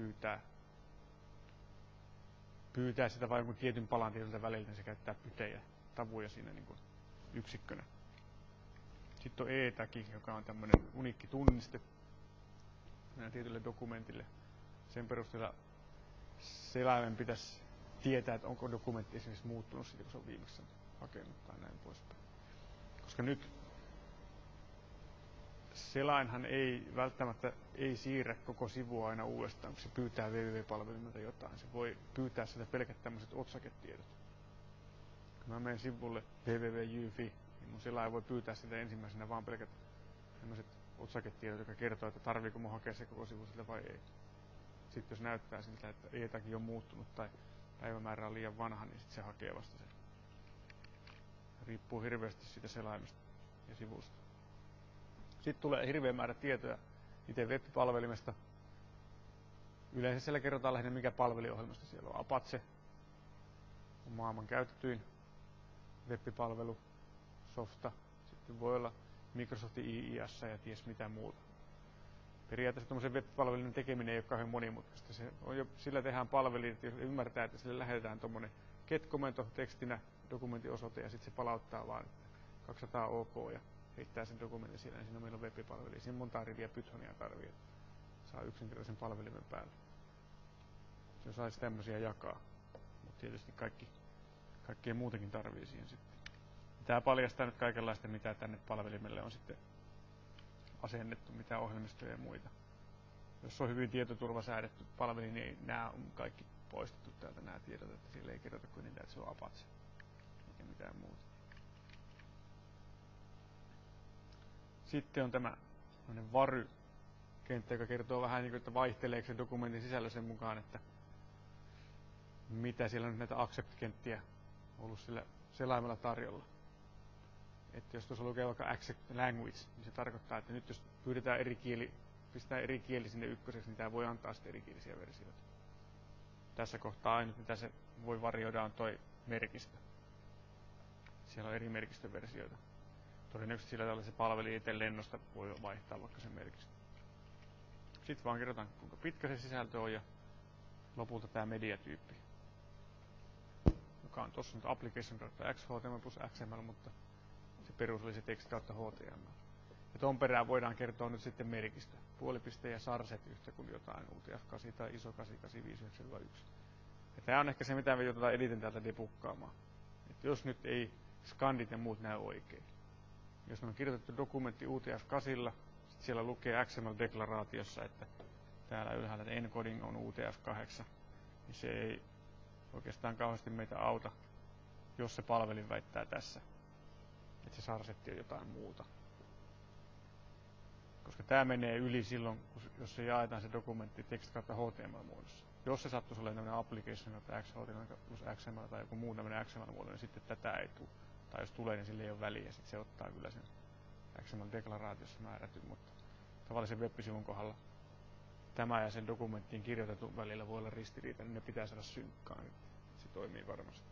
pyytää sitä vain jonkun tietyn palan tietyltä väliltä, niin se käyttää pytejä, tavuja siinä niin kuin yksikkönä. Sitten on e-tagi, joka on tämmöinen uniikki tunniste tietylle dokumentille. Sen perusteella selaimen pitäisi tietää, että onko dokumentti esimerkiksi muuttunut siitä, kun se on viimeksi hakenut tai näin poispäin. Koska nyt selainhan ei välttämättä siirrä koko sivua aina uudestaan, kun se pyytää www-palvelimilta jotain. Se voi pyytää sitä pelkät tämmöiset otsaketiedot. Kun mä menen sivulle www.ufi, niin mun selain voi pyytää sitä ensimmäisenä vaan pelkät tämmöiset otsaketiedot, jotka kertoo, että tarviiko mun hakea se koko sivu sitä vai ei. Sitten jos näyttää siltä, että e-tagi on muuttunut tai päivämäärä on liian vanha, niin sitten se hakee vasta sen. Riippuu hirveästi siitä selaimesta ja sivusta. Sitten tulee hirveä määrä tietoja itse web-palvelimesta. Yleensä siellä kerrotaan lähinnä, mikä palveliohjelmasta siellä on. Apache on maailman käytetyin web-palvelu, softa. Sitten voi olla Microsoft IIS ja ties mitä muuta. Periaatteessa tuommoisen web-palvelun tekeminen ei ole kauhean monimutkaista. Sillä tehdään palvelu, että jos ymmärtää, että sille lähetetään tuommoinen get-komento tekstinä, dokumentin osoite ja sitten se palauttaa vaan 200 OK ja heittää sen dokumentin siellä, niin siinä meillä on web-palvelu. Siinä montaa riviä Pythonia tarvii, että saa yksinkertaisen palvelimen päälle. Se saisi tämmöisiä jakaa, mutta tietysti kaikkea muutakin tarvii siihen sitten. Tämä paljastaa nyt kaikenlaista, mitä tänne palvelimelle on sitten asennettu, mitä ohjelmistoja ja muita. Jos on hyvin tietoturvasäädetty palvelu, niin nämä on kaikki poistettu täältä nämä tiedot, että siellä ei kerrota kuin niitä, että se on Apache, eikä mitään muuta. Sitten on tämä vary-kenttä, joka kertoo vähän niin kuin, että vaihteleeko se dokumentin sisällä sen mukaan, että mitä siellä on näitä accept-kenttiä ollut sillä selaimella tarjolla. Että jos tuossa lukee vaikka accept language, niin se tarkoittaa, että nyt jos pyydetään pistää eri kieli sinne ykköseksi, niin tämä voi antaa sitten erikielisiä versioita. Tässä kohtaa ainut, mitä se voi varjoida, on toi merkistö. Siellä on eri merkistöversioita. Todennäköisesti sillä tavalla se palveli itse lennosta, voi vaihtaa vaikka sen merkistön. Sitten vaan kerrotaan, kuinka pitkä se sisältö on ja lopulta tämä mediatyyppi, joka on tuossa nyt application.xhtml plus XML, mutta se perus oli se text kautta HTML. Ja ton perään voidaan kertoa nyt sitten merkistö, puolipiste ja sarset yhtä kuin jotain UTF-8 tai ISO 88591. Ja tämä on ehkä se, mitä me joudutaan eniten täältä debukkaamaan. Et jos nyt ei skandit ja muut näy oikein. Jos on kirjoitettu dokumentti UTF-8, sitten siellä lukee XML-deklaraatiossa, että täällä ylhäällä encoding on UTF-8, niin se ei oikeastaan kauheasti meitä auta, jos se palvelin väittää tässä, että se sarsetti on jotain muuta. Koska koska tämä menee yli silloin, jos se jaetaan se dokumentti teksti kautta HTML-muodossa. Jos se sattuisi olemaan tämmöinen application kautta HTML plus XML tai joku muu tämmöinen XML-muoto, niin sitten tätä ei tule. Tai jos tulee, niin sille ei ole väliä, sitten se ottaa kyllä sen XML-deklaraatiossa määrätyn, mutta tavallisen web-sivun kohdalla tämä ja sen dokumenttiin kirjoitetun välillä voi olla ristiriita, niin ne pitää saada synkkaan, niin se toimii varmasti.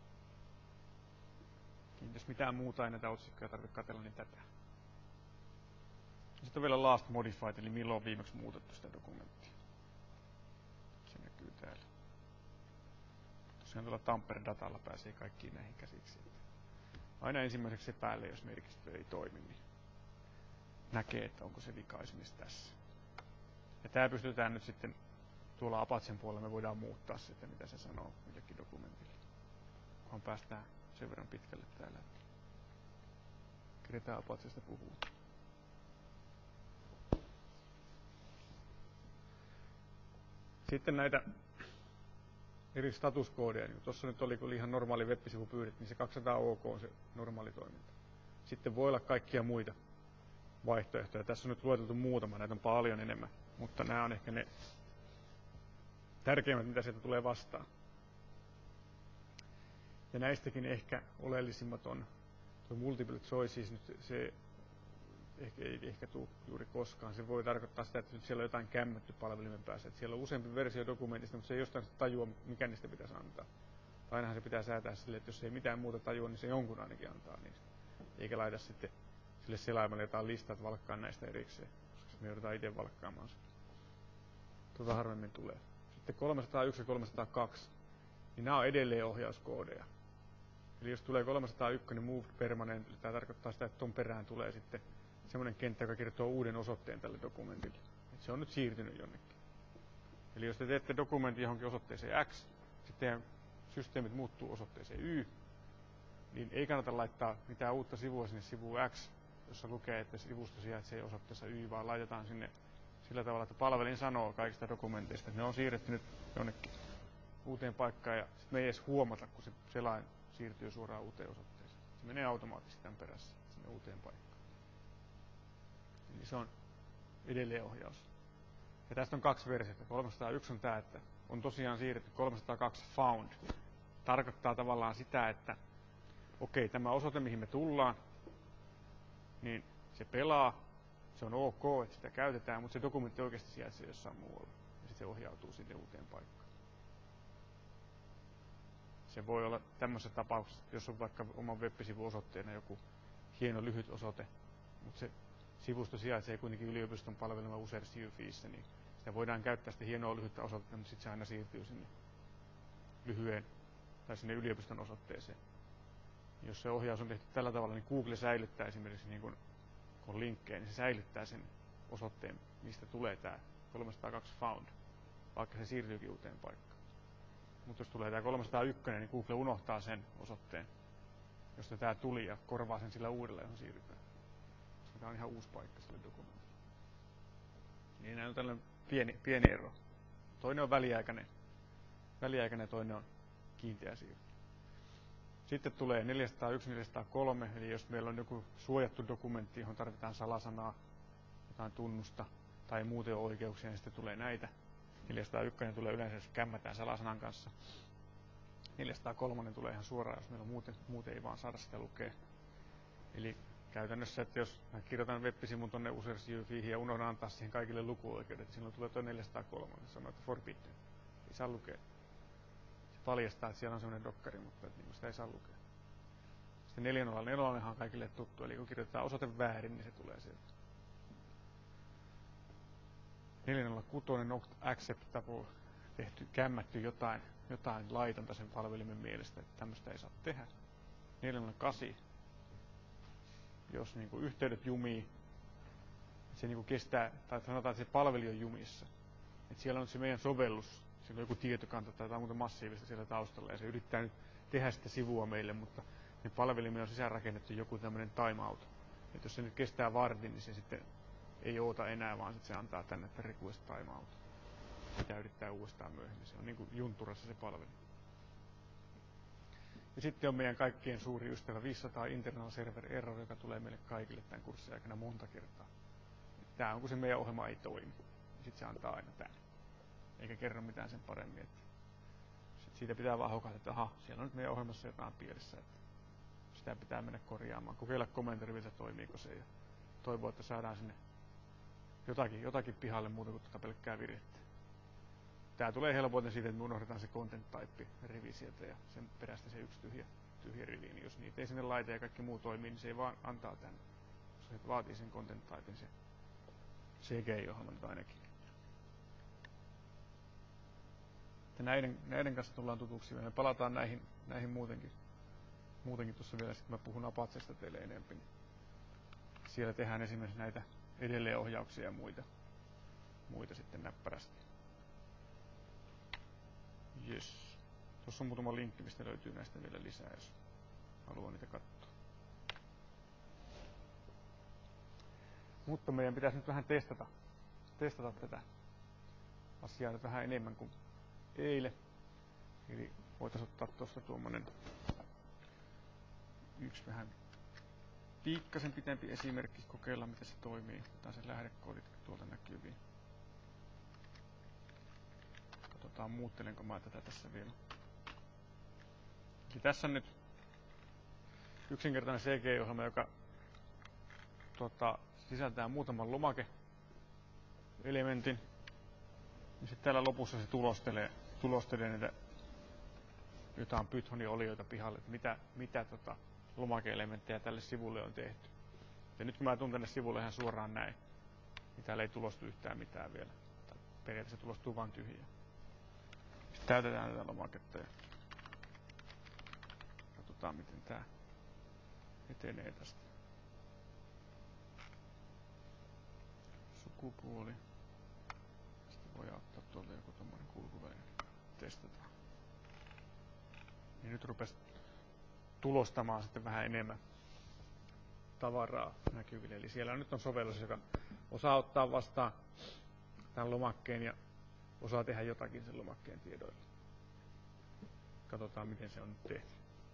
Jos mitään muuta ei näitä otsikkoja tarvitse katsella, niin tätä. Sitten on vielä last modified, eli milloin on viimeksi muutettu sitä dokumenttia. Se näkyy täällä. Tosiaan tuolla Tampere-datalla pääsee kaikkiin näihin käsiksi. Aina ensimmäiseksi se päälle, jos merkistö ei toimi, niin näkee, että onko se vika esimerkiksi tässä. Ja tämä pystytään nyt sitten tuolla Apachen puolella, me voidaan muuttaa sitten, mitä se sanoo millekin dokumentille. Kunhan päästään sen verran pitkälle täällä. Keretään Apachesta puhuu. Sitten näitä eri statuskoodeja. Niin tuossa nyt oli ihan normaali web-sivu pyydetty, niin se 200 OK on se normaali toiminta. Sitten voi olla kaikkia muita vaihtoehtoja. Tässä on nyt lueteltu muutama, näitä on paljon enemmän, mutta nämä on ehkä ne tärkeimmät, mitä sieltä tulee vastaan. Ja näistäkin ehkä oleellisimmat on tuo multiple choices, nyt se ei ehkä tule juuri koskaan. Se voi tarkoittaa sitä, että nyt siellä on jotain kämmätty palvelimen päässä. Että siellä on useampi versio dokumentista, mutta se ei jostain tajua, mikä niistä pitäisi antaa. Tai ainahan se pitää säätää sille, että jos ei mitään muuta tajua, niin se jonkun ainakin antaa niistä. Eikä laita sitten sille selaimalle jotain listaa, että valkkaa näistä erikseen, koska me joudutaan itse valkkaamaan sitä. Tuota harvemmin tulee. Sitten 301 ja 302, niin nämä on edelleen ohjauskoodeja. Eli jos tulee 301, niin move permanent, tämä tarkoittaa sitä, että tuon perään tulee sitten semmoinen kenttä, joka kertoo uuden osoitteen tälle dokumentille. Et se on nyt siirtynyt jonnekin. Eli jos te teette dokumentin johonkin osoitteeseen X, sitten systeemit muuttuu osoitteeseen Y, niin ei kannata laittaa mitään uutta sivua sinne sivuun X, jossa lukee, että sivusto sijaitsee osoitteessa Y, vaan laitetaan sinne sillä tavalla, että palvelin sanoo kaikista dokumenteista, että ne on siirretty nyt jonnekin uuteen paikkaan, ja me ei edes huomata, kun se selain siirtyy suoraan uuteen osoitteeseen. Se menee automaattisesti tämän perässä sinne uuteen paikkaan. Eli se on edelleen ohjaus. Ja tästä on kaksi versiota. 301 on tämä, että on tosiaan siirretty. 302 found. Tarkoittaa tavallaan sitä, että okei, tämä osoite, mihin me tullaan, niin se pelaa, se on ok, että sitä käytetään, mutta se dokumentti oikeasti sijaitsee jossain muualla. Ja sitten se ohjautuu sinne uuteen paikkaan. Se voi olla tämmöisessä tapauksessa, jos on vaikka oman web-sivun osoitteena joku hieno lyhyt osoite, mutta se sivusto sijaitsee kuitenkin yliopiston palvelema Users UFIissä, niin sitä voidaan käyttää sitä hienoa lyhyttä osoitetta, mutta sitten se aina siirtyy sinne lyhyen tai sinne yliopiston osoitteeseen. Jos se ohjaus on tehty tällä tavalla, niin Google säilyttää esimerkiksi, niin kun on linkkejä, niin se säilyttää sen osoitteen, mistä tulee tämä 302 found, vaikka se siirtyykin uuteen paikkaan. Mutta jos tulee tämä 301, niin Google unohtaa sen osoitteen, josta tämä tuli, ja korvaa sen sillä uudella, johon siirrytään. Koska tämä on ihan uusi paikka sille dokumentille. Niin näin on tällainen pieni ero. Toinen on väliaikainen ja toinen on kiinteä siirto. Sitten tulee 401, 403, eli jos meillä on joku suojattu dokumentti, johon tarvitaan salasanaa, jotain tunnusta tai muuten oikeuksia, niin sitten tulee näitä. 401 tulee yleensä, jos kämmätään salasanan kanssa. 403 tulee ihan suoraan, jos meillä muuten ei vaan saada sitä lukea. Eli käytännössä, että jos mä kirjoitan web-sivun tuonne Users UFIihin ja unohdan antaa siihen kaikille lukuoikeudet, niin silloin tulee tuo 403, se sanoo, että forbidden. Ei saa lukea. Se paljastaa, että siellä on sellainen dokkari, mutta niin sitä ei saa lukea. Sitten 404 on kaikille tuttu, eli kun kirjoitetaan osoite väärin, niin se tulee sieltä. 406 not acceptable, kämmätty jotain laitonta sen palvelimen mielestä, että tämmöistä ei saa tehdä. 408, jos niin kuin yhteydet jumii, se niin kuin kestää, tai sanotaan, että se palveli on jumissa. Että siellä on se meidän sovellus, siellä on joku tietokanta tai jotain muuta massiivista siellä taustalla, ja se yrittää nyt tehdä sitä sivua meille, mutta ne palvelimeen on sisäänrakennettu joku tämmöinen timeout. Että jos se nyt kestää vartin, niin se sitten ei oota enää, vaan sitten se antaa tänne, että request timeout. Pitää yrittää uudestaan myöhemmin. Se on niin kuin junturassa se palvelu. Ja sitten on meidän kaikkien suuri ystävä 500 internal server error, joka tulee meille kaikille tämän kurssin aikana monta kertaa. tää on kun se meidän ohjelma ei toimi. Sitten se antaa aina tän. Eikä kerro mitään sen paremmin. Sitten siitä pitää vaan hokata, että aha, siellä on nyt meidän ohjelmassa jotain pielessä. Että sitä pitää mennä korjaamaan. Kokeilla komentoriviltä toimiiko se ja toivoa, että saadaan sinne jotakin pihalle muuta kuin tuota pelkkää virhettä. Tää tulee helpoiten siitä, että me unohdetaan se content type rivi sieltä ja sen perästä se yksi tyhjä rivi. Niin jos niitä ei sinne laita ja kaikki muu toimii, niin se ei vaan antaa tänne. Se vaatii sen content typen, se CGI-ohjelma nyt ainakin. Että näiden kanssa tullaan tutuksi. Me palataan näihin muutenkin tuossa vielä, kun mä puhun Apachesta teille enemmän. Niin siellä tehdään esimerkiksi näitä edelleenohjauksia ja muita sitten näppärästi. Yes. Tuossa on muutama linkki, mistä löytyy näistä vielä lisää, jos haluaa niitä katsoa. Mutta meidän pitäisi nyt vähän testata tätä asiaa nyt vähän enemmän kuin eilen. Eli voitaisiin ottaa tuosta tuommoinen yksi vähän pikkasen pitempi esimerkki, kokeilla miten se toimii. Otetaan sen lähdekoodit tuolta näkyviin. Katsotaan muuttelenko mä tätä tässä vielä. Eli tässä on nyt yksinkertainen CGI-ohjelma, joka sisältää muutaman lomake-elementin. Ja sitten täällä lopussa se tulostelee näitä jotain Pythonin olioita pihalle, että mitä lomake-elementtejä tälle sivulle on tehty. Ja nyt kun mä tuun tänne sivulle ihan suoraan näin, niin täällä ei tulostu yhtään mitään vielä. Periaatteessa tulostuu vain tyhjiä. Sitten täytetään tätä lomaketta ja katsotaan miten tää etenee tästä. Sukupuoli. Sitten voi ottaa tuolta joku tommonen kulkuväline. Testataan. Niin nyt rupesi tulostamaan sitten vähän enemmän tavaraa näkyville. Eli siellä nyt on sovellus, joka osaa ottaa vastaan tämän lomakkeen ja osaa tehdä jotakin sen lomakkeen tiedoilla. Katsotaan miten se on nyt tehty.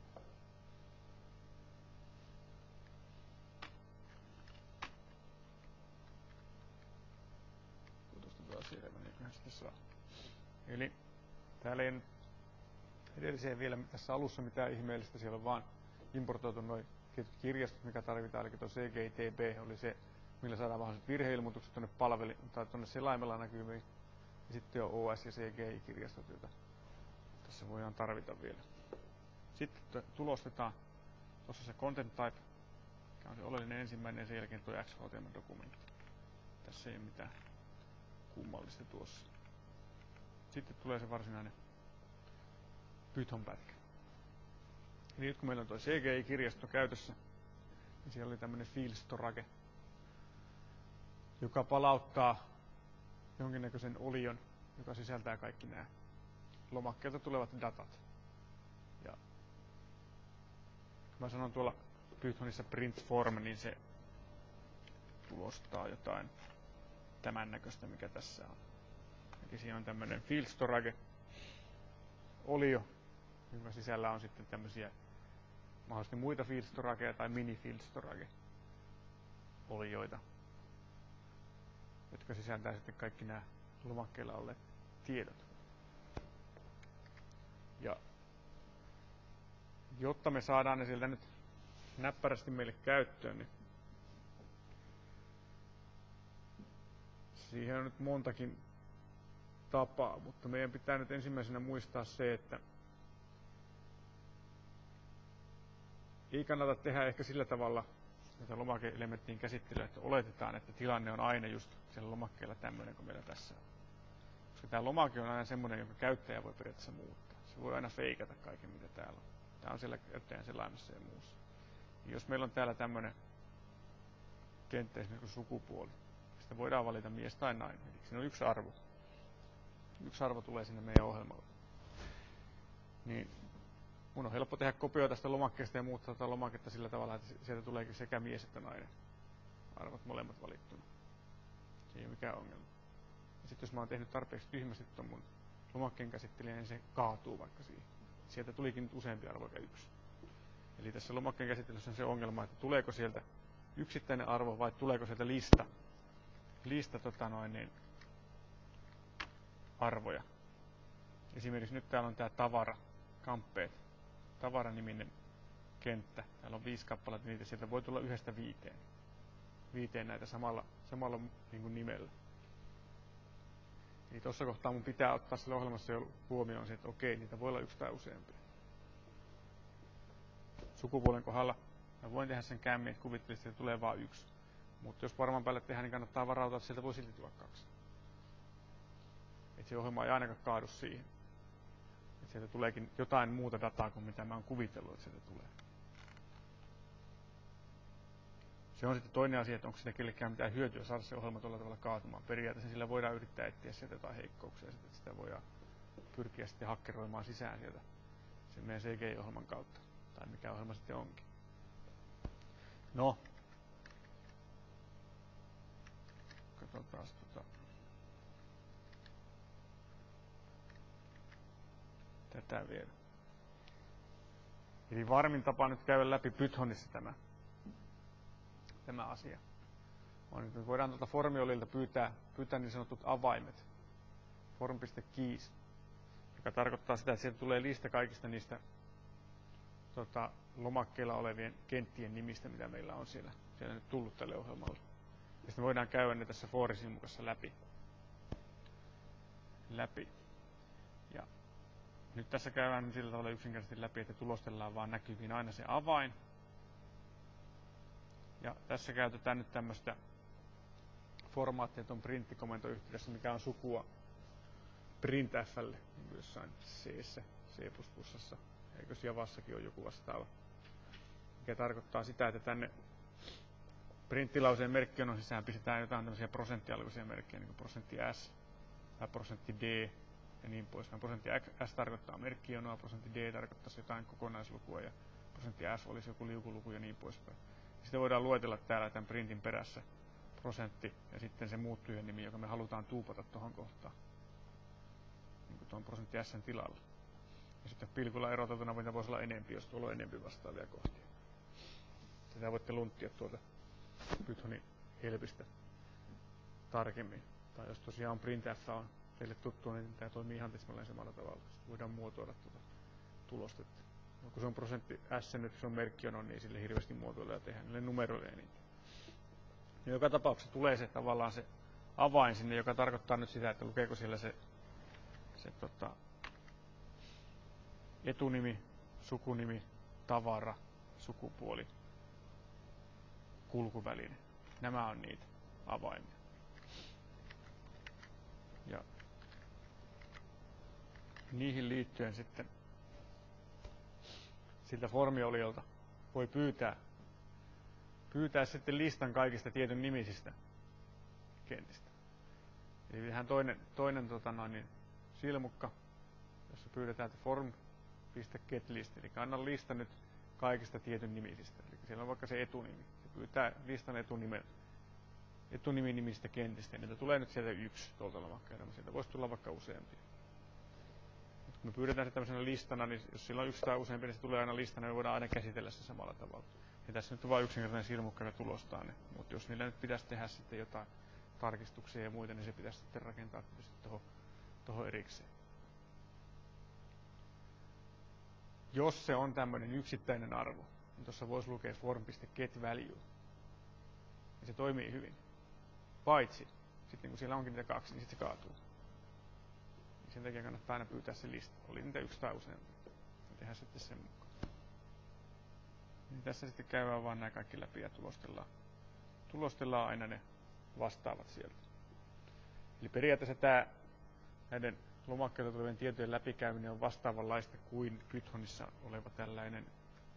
Tuosta taas selvä, niin sitten saa. Eli täällä ei nyt edelliseen vielä tässä alussa mitään ihmeellistä, siellä on vaan importoitu noin tietyt kirjastot, mikä tarvitaan, eli tuo CGI-TB oli se, millä saadaan mahdolliset virheilmoitukset tuonne selaimella näkyviin, ja sitten on OS- ja CGI-kirjastot, joita tässä voidaan tarvita vielä. Sitten tulostetaan tuossa se content type, mikä on se oleellinen ensimmäinen, ja sen jälkeen tuo XHTML-dokumentti. Tässä ei ole mitään kummallista tuossa. Sitten tulee se varsinainen Python-pätkä. Eli nyt kun meillä on tuo CGI-kirjasto käytössä, niin siellä oli tämmöinen field-storage, joka palauttaa jonkinnäköisen olion, joka sisältää kaikki nämä lomakkeelta tulevat datat. Ja kun mä sanon tuolla Pythonissa print form, niin se tulostaa jotain tämän näköistä, mikä tässä on. Eli siinä on tämmöinen field storage olio, jonka sisällä on sitten tämmöisiä mahdollisesti muita field storageja tai mini field storage olioita, jotka sisältää sitten kaikki nämä lomakkeilla olleet tiedot. Ja jotta me saadaan ne sieltä nyt näppärästi meille käyttöön, niin siihen on nyt montakin tapaa, mutta meidän pitää nyt ensimmäisenä muistaa se, että ei kannata tehdä ehkä sillä tavalla tätä lomake-elementtien käsittelyä, että oletetaan, että tilanne on aina just siellä lomakkeella tämmöinen kuin meillä tässä on. Koska tämä lomake on aina semmoinen, jonka käyttäjä voi periaatteessa muuttaa. Se voi aina feikata kaiken, mitä täällä on. Tämä on siellä käyttäjän selaimessa ja muussa. Ja jos meillä on täällä tämmöinen kenttä, esimerkiksi sukupuoli, sitä voidaan valita mies tai nainen. Eli siinä on yksi arvo. Yksi arvo tulee sinne meidän ohjelmalle. Niin mun on helppo tehdä kopio tästä lomakkeesta ja muuttaa tätä lomaketta sillä tavalla, että sieltä tuleekin sekä mies että nainen. Arvot molemmat valittuna. Se ei ole mikään ongelma. Ja sitten jos mä oon tehnyt tarpeeksi tyhmästi ton mun lomakkeen käsittelijän, niin se kaatuu vaikka siihen. Sieltä tulikin nyt useampi arvo eikä yksi. Eli tässä lomakkeen käsittelyssä on se ongelma, että tuleeko sieltä yksittäinen arvo vai tuleeko sieltä lista, lista arvoja. Esimerkiksi nyt täällä on tää tavara, kamppeet, tavaraniminen kenttä. Täällä on 5 kappaletta niitä, sieltä voi tulla 1–5 näitä samalla niin kuin nimellä. Eli tuossa kohtaa mun pitää ottaa sillä ohjelmassa jo huomioon se, että okei, niitä voi olla 1 tai useampia. Sukupuolen kohdalla mä voin tehdä sen kämmin, että kuvittelisesti tulee vain 1. Mutta jos varmaan päälle tehdään, niin kannattaa varautua, että sieltä voi silti tulla 2. Että se ohjelma ei ainakaan kaadu siihen. Että sieltä tuleekin jotain muuta dataa kuin mitä mä oon kuvitellut, että sieltä tulee. Se on sitten toinen asia, että onko sitä kellekään mitään hyötyä saada se ohjelma tuolla tavalla kaatumaan. Periaatteessa sillä voidaan yrittää etsiä sieltä jotain heikkouksia, että sitä voidaan pyrkiä sitten hakkeroimaan sisään sieltä sen meidän CGI-ohjelman kautta. Tai mikä ohjelma sitten onkin. No. Katsotaan tätä vielä. Eli varmin tapa nyt käydä läpi Pythonissa tämä asia. On, että me voidaan tuolta formiolilta pyytää niin sanotut avaimet. Form.keys, joka tarkoittaa sitä, että sieltä tulee lista kaikista niistä lomakkeilla olevien kenttien nimistä, mitä meillä on siellä nyt tullut tälle ohjelmalle. Ja sitten voidaan käydä ne tässä Foresin mukassa läpi. Ja nyt tässä käydään sillä tavalla yksinkertaisesti läpi, että tulostellaan vaan näkyviin aina se avain. Ja tässä käytetään nyt tämmöistä formaattia tuon print-komentoyhteydessä, mikä on sukua printflle, niin kuin jossain C++, eikö Javassakin ole joku vastaava. Mikä tarkoittaa sitä, että tänne printtilauseen merkkionon sisään pistetään jotain tämmöisiä prosenttialkuisia merkkejä, niin kuin %s tai %d ja niin poispäin. %s tarkoittaa merkkionoa, %d tarkoittaisi jotain kokonaislukua ja %f olisi joku liukuluku ja niin poispäin. Sitten voidaan luetella täällä tämän printin perässä prosentti ja sitten se muuttujen nimi, joka me halutaan tuupata tuohon kohtaan. Niin kuin tuon %s tilalla. Ja sitten pilkulla eroteltuna mitä voisi olla enempi, jos tuolla on enempi vastaavia kohtia. Tätä voitte lunttia tuolta Pythonin helpistä tarkemmin. Tai jos tosiaan printf on teille tuttu, niin tämä toimii ihan täsmälleen samalla tavalla. Sitten voidaan muotoilla tuota tulostetta. No, kun se on %s nyt, se on merkkiono, niin sille hirveästi muotoilla ja tehdään niille numeroille eniten. Ja joka tapauksessa tulee se tavallaan se avain sinne, joka tarkoittaa nyt sitä, että lukeeko siellä se etunimi, sukunimi, tavara, sukupuoli, kulkuväline. Nämä on niitä avaimia. Ja niihin liittyen sitten siltä formioliolta voi pyytää sitten listan kaikista tietyn nimisistä kentistä. Eli ihan toinen silmukka, jossa pyydetään, että form.getList, eli anna lista nyt kaikista tietyn nimisistä. Eli siellä on vaikka se etunimi. Se pyytää listan etunimi-nimisistä kentistä, ja niitä tulee nyt sieltä 1 tuolta lomakkeelta. Sieltä voisi tulla vaikka useampia. Mutta kun me pyydetään se tämmöisenä listana, niin jos sillä on 1 tai useampi, niin se tulee aina listana, niin me voidaan aina käsitellä se samalla tavalla. Ja tässä nyt on vain yksinkertainen silmukka, joka tulostaa ne. Mutta jos niillä nyt pitäisi tehdä sitten jotain tarkistuksia ja muita, niin se pitäisi sitten rakentaa tietysti tuohon erikseen. Jos se on tämmöinen yksittäinen arvo, niin tuossa voisi lukea form.getValue. Ja se toimii hyvin. Paitsi, sitten kun siellä onkin niitä 2, niin sitten se kaatuu. Ja sen takia kannattaa aina pyytää se lista. Oli niitä 1 tai useampi. Ja tehdään sitten sen mukaan. Niin tässä sitten käydään vaan nämä kaikki läpi ja tulostellaan aina ne vastaavat sieltä. Eli periaatteessa tämä näiden lomakkeilta tulevien tietojen läpikäyminen on vastaavanlaista kuin Pythonissa oleva tällainen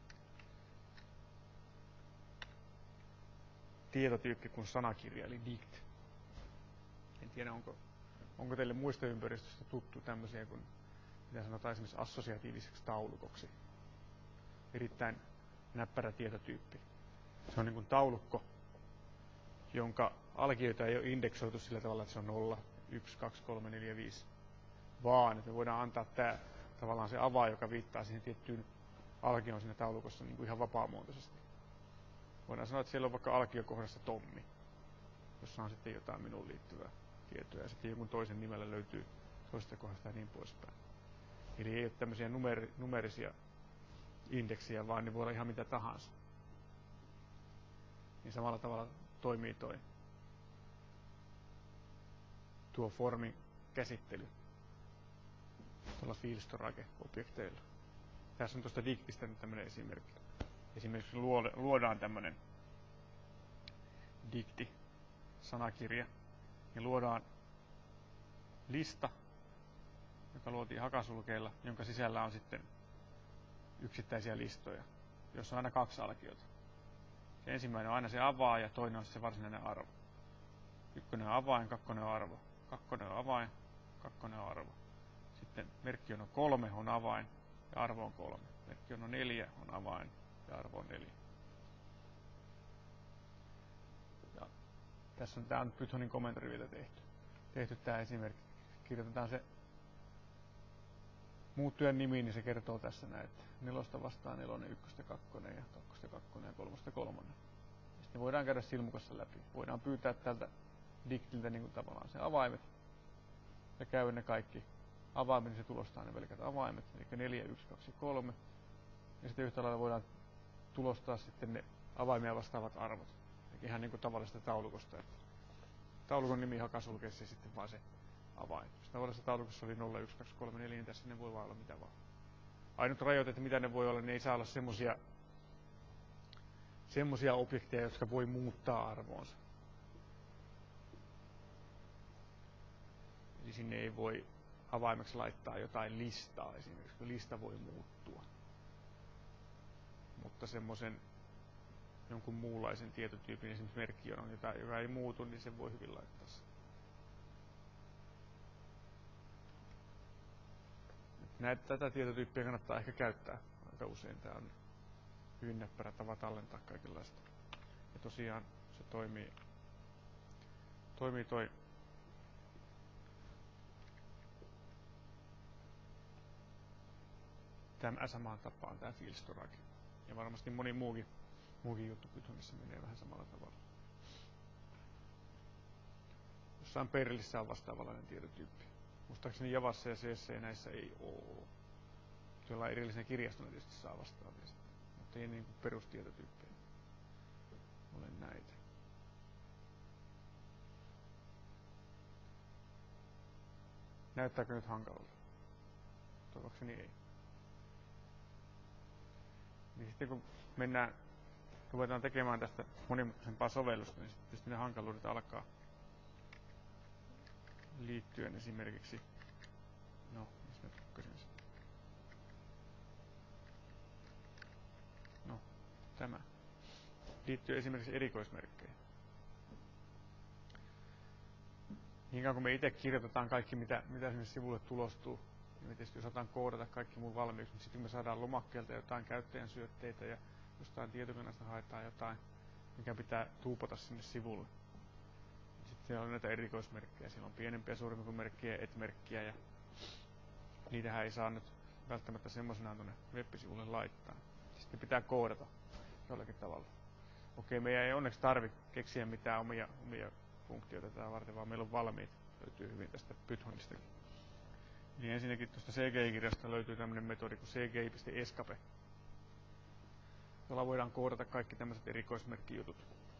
tietotyyppi kuin sanakirja, eli dict. En tiedä, onko teille muista ympäristöistä tuttu tämmöisiä kuin, mitä sanotaan esimerkiksi assosiatiiviseksi taulukoksi. Erittäin näppärä tietotyyppi. Se on niin kuin taulukko, jonka alkioita ei ole indeksoitu sillä tavalla, että se on 0, 1, 2, 3, 4, 5, vaan että me voidaan antaa tämä tavallaan se avain, joka viittaa siihen tiettyyn alkioon siinä taulukossa niin kuin ihan vapaamuotoisesti. Voidaan sanoa, että siellä on vaikka alkiokohdassa Tommi. jossa on sitten jotain minuun liittyvää tietoa ja sitten jonkun toisen nimellä löytyy toisesta kohdasta ja niin poispäin. Eli ei ole tämmöisiä numerisia indeksiä, vaan ne voi olla ihan mitä tahansa. Niin samalla tavalla toimii tuo formin käsittely tuolla FieldStorage-objekteilla. Tässä on tuosta diktistä nyt tämmöinen esimerkki. Esimerkiksi luodaan tämmöinen dikti-sanakirja ja luodaan lista, joka luotiin hakasulkeilla, jonka sisällä on sitten yksittäisiä listoja, jossa on aina 2 alkiota. Se ensimmäinen on aina se avaaja ja toinen on se varsinainen arvo. 1 on avain, 2 on arvo. 2 on avain, 2 on arvo. Sitten merkki on 3 on avain ja arvo on 3. Merkki on 4 on avain ja arvo on 4. Ja tässä on, tämä on Pythonin komentoriviltä tehty tämä esimerkki. Kirjoitetaan se muuttujan nimi, niin se kertoo tässä näin, että 4 vastaan 4, 1 2 ja 2 2 ja 3 3. Sitten voidaan käydä silmukassa läpi. Voidaan pyytää tältä diktiltä niin kuin tavallaan se avaimet ja käydä ne kaikki avaimet, niin se tulostaa ne pelkät avaimet, eli 4, 1, 2, 3. Ja sitten yhtä lailla voidaan tulostaa sitten ne avaimia vastaavat arvot. Eli ihan niin kuin tavallisesta taulukosta, että taulukon nimi hakasulkeessa ja sitten vaan se avain. Jos tavallisessa taulukossa oli 0, 1, 2, 3, 4, niin tässä ne voi vaan olla mitä vaan. Ainut rajoite, että mitä ne voi olla, niin ei saa olla semmosia objekteja, jotka voi muuttaa arvoonsa. Eli sinne ei voi avaimeksi laittaa jotain listaa esimerkiksi, kun lista voi muuttua. Mutta semmoisen jonkun muunlaisen tietotyypin, esimerkiksi merkki on, joka ei muutu, niin sen voi hyvin laittaa. Tätä tietotyyppiä kannattaa ehkä käyttää aika usein. Tämä on hyvin näppärä tapa tallentaa kaikenlaista. Ja tosiaan se toimii tämä samaan tapaan, tämä FieldStorage. Ja varmasti moni muukin juttu Pythonissa menee vähän samalla tavalla. Jossain Perlissä on vastaavallainen tietotyyppi. Muistaakseni Javassa ja CC näissä ei ole. Jollain erillisenä kirjastona tietysti saa vastaavia sitten, mutta ei niin kuin perustietotyyppejä ole näitä. Näyttääkö nyt hankalalta? Toivokseni ei. Niin sitten kun ruvetaan tekemään tästä monimutkaisempaa sovellusta, niin sitten tietysti ne hankaluudet alkaa liittyen esimerkiksi, missä mä tykkäsin sen. Tämä liittyy esimerkiksi erikoismerkkeihin. Niin kauan kun me itse kirjoitetaan kaikki, mitä sinne sivulle tulostuu, niin me tietysti osataan koodata kaikki mun valmiiksi, mutta sitten me saadaan lomakkeelta jotain käyttäjän syötteitä ja jostain tietokoneesta haetaan jotain, mikä pitää tuupata sinne sivulle. Sitten siellä on näitä erikoismerkkejä, siellä on pienempiä suurempimerkkejä ja et-merkkiä ja niitähän ei saa nyt välttämättä semmoisenaan tuonne web-sivulle laittaa. Sitten pitää koodata jollakin tavalla. Okei, meidän ei onneksi tarvitse keksiä mitään omia funktioita tätä varten, vaan meillä on valmiit. Löytyy hyvin tästä Pythonistakin. Niin ensinnäkin tuosta CGI-kirjasta löytyy tämmöinen metodi kuin cgi.escape, jolla voidaan koodata kaikki tämmöiset erikoismerkkijutut.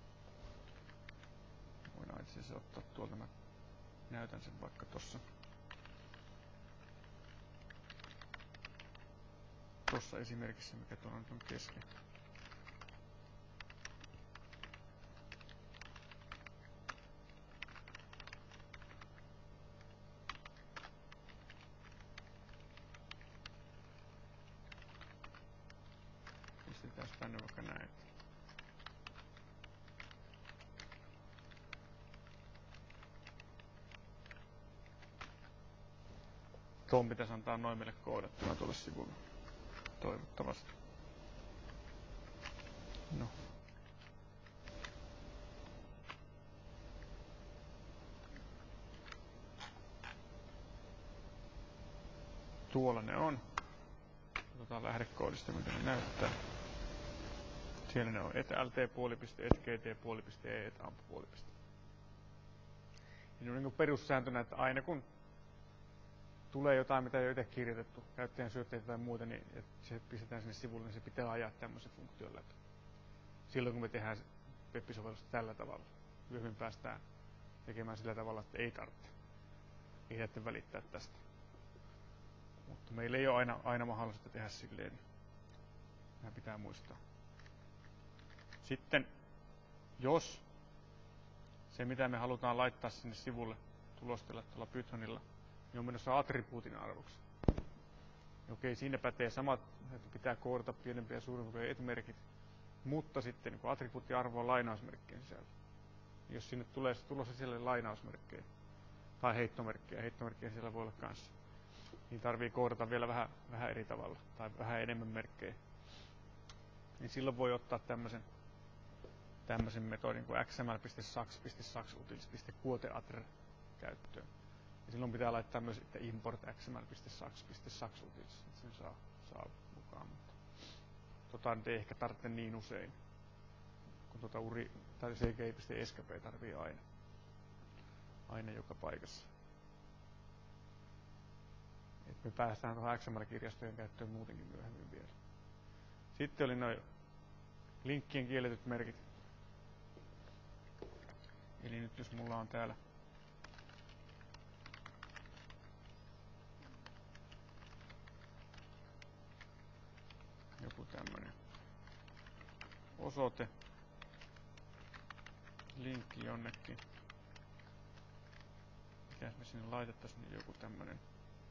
Voidaan itse asiassa ottaa tuolta, mä näytän sen vaikka tossa. Tuossa esimerkissä, mikä tuolla nyt on kesken. Pistetään tänne vaikka näin. Tuon pitäisi antaa noin meille koodattuna tuolle sivulle. Toivottavasti. No. Tuolla ne on. Otetaan lähdekoodista, mitä ne näyttää. Siellä ne on etlt.sgt.e, etamp. Minun niin perussääntönä, että aina kun tulee jotain, mitä ei ole itse kirjoitettu, käyttäjän syötteitä tai muuta, niin että se pistetään sinne sivulle, niin se pitää ajaa tämmöisen funktion läpi. Silloin kun me tehdään web-sovellusta tällä tavalla, myöhemmin päästään tekemään sillä tavalla, että ei tarvitse. Ei tarvitse välittää tästä. Mutta meillä ei ole aina mahdollista tehdä silleen, niin nämä pitää muistaa. Sitten, jos se mitä me halutaan laittaa sinne sivulle tulostella tuolla Pythonilla, niin on menossa attribuutin arvoksi. Okei, siinä pätee samat, että pitää koodata pienempiä ja suurempia etmerkit, mutta sitten kun attribuuttiarvo on lainausmerkkien sisällä, niin jos sinne tulee tulossa sisälle lainausmerkkejä tai heittomerkkejä siellä voi olla kanssa, niin tarvii koodata vielä vähän eri tavalla tai vähän enemmän merkkejä. Niin silloin voi ottaa tämmöisen metodin kuin xml.sax.saxutils.quoteattr käyttöön. Ja silloin pitää laittaa myös että import xml.sax.saxutils, että sen saa mukaan. Mutta nyt ei ehkä tarvitse niin usein, kun URI tai cgi.escape tarvii aina joka paikassa. Et me päästään tuohon XML-kirjastojen käyttöön muutenkin myöhemmin vielä. Sitten oli noin linkkien kielletyt merkit. Eli nyt jos mulla on täällä joku tämmönen osoite, linkki jonnekin. Mitäs me sinne laitettaisiin, niin joku tämmönen.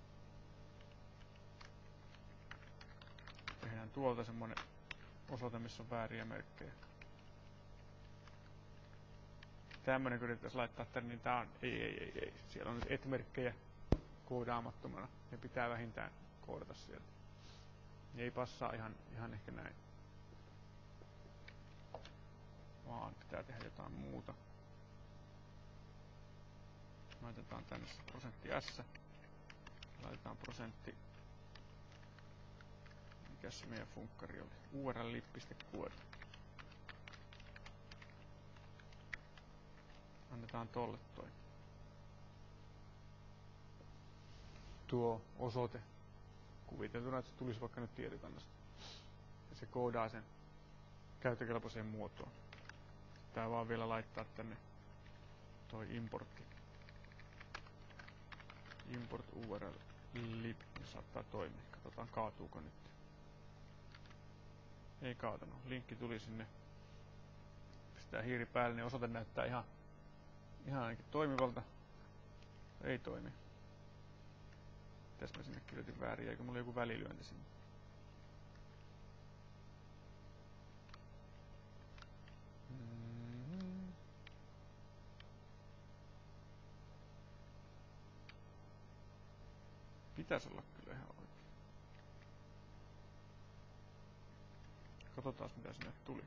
Tehdään tuolta semmonen osoite, missä on vääriä merkkejä. Tämmönen kun yrittäisi laittaa tänne, niin tää on ei. Siellä on nyt et-merkkejä koodaamattomana. Ne pitää vähintään koodata sieltä. Ne ei passaa ihan ehkä näin. Vaan pitää tehdä jotain muuta. Laitetaan tänne se prosentti S. Laitetaan prosentti. Mikäs se meidän funkkari oli? url.query. Annetaan tolle tuo osoite. Kuviteltuna, että se tulisi vaikka nyt tietokannasta. Ja se koodaa sen käyttökelpoiseen muotoon. Tää vaan vielä laittaa tänne toi importti. Import url lib, niin saattaa toimia. Katsotaan kaatuuko nyt. Ei kaatanut. Linkki tuli sinne. Pistää hiiri päälle, niin osoite näyttää ihan ainakin toimivalta. Ei toimi. Mitäs mä sinne kirjoitin väärin, eikö mulla joku välilyönti sinne? Pitäis olla kyllä ihan oikein. Katsotaan mitä sinne tuli.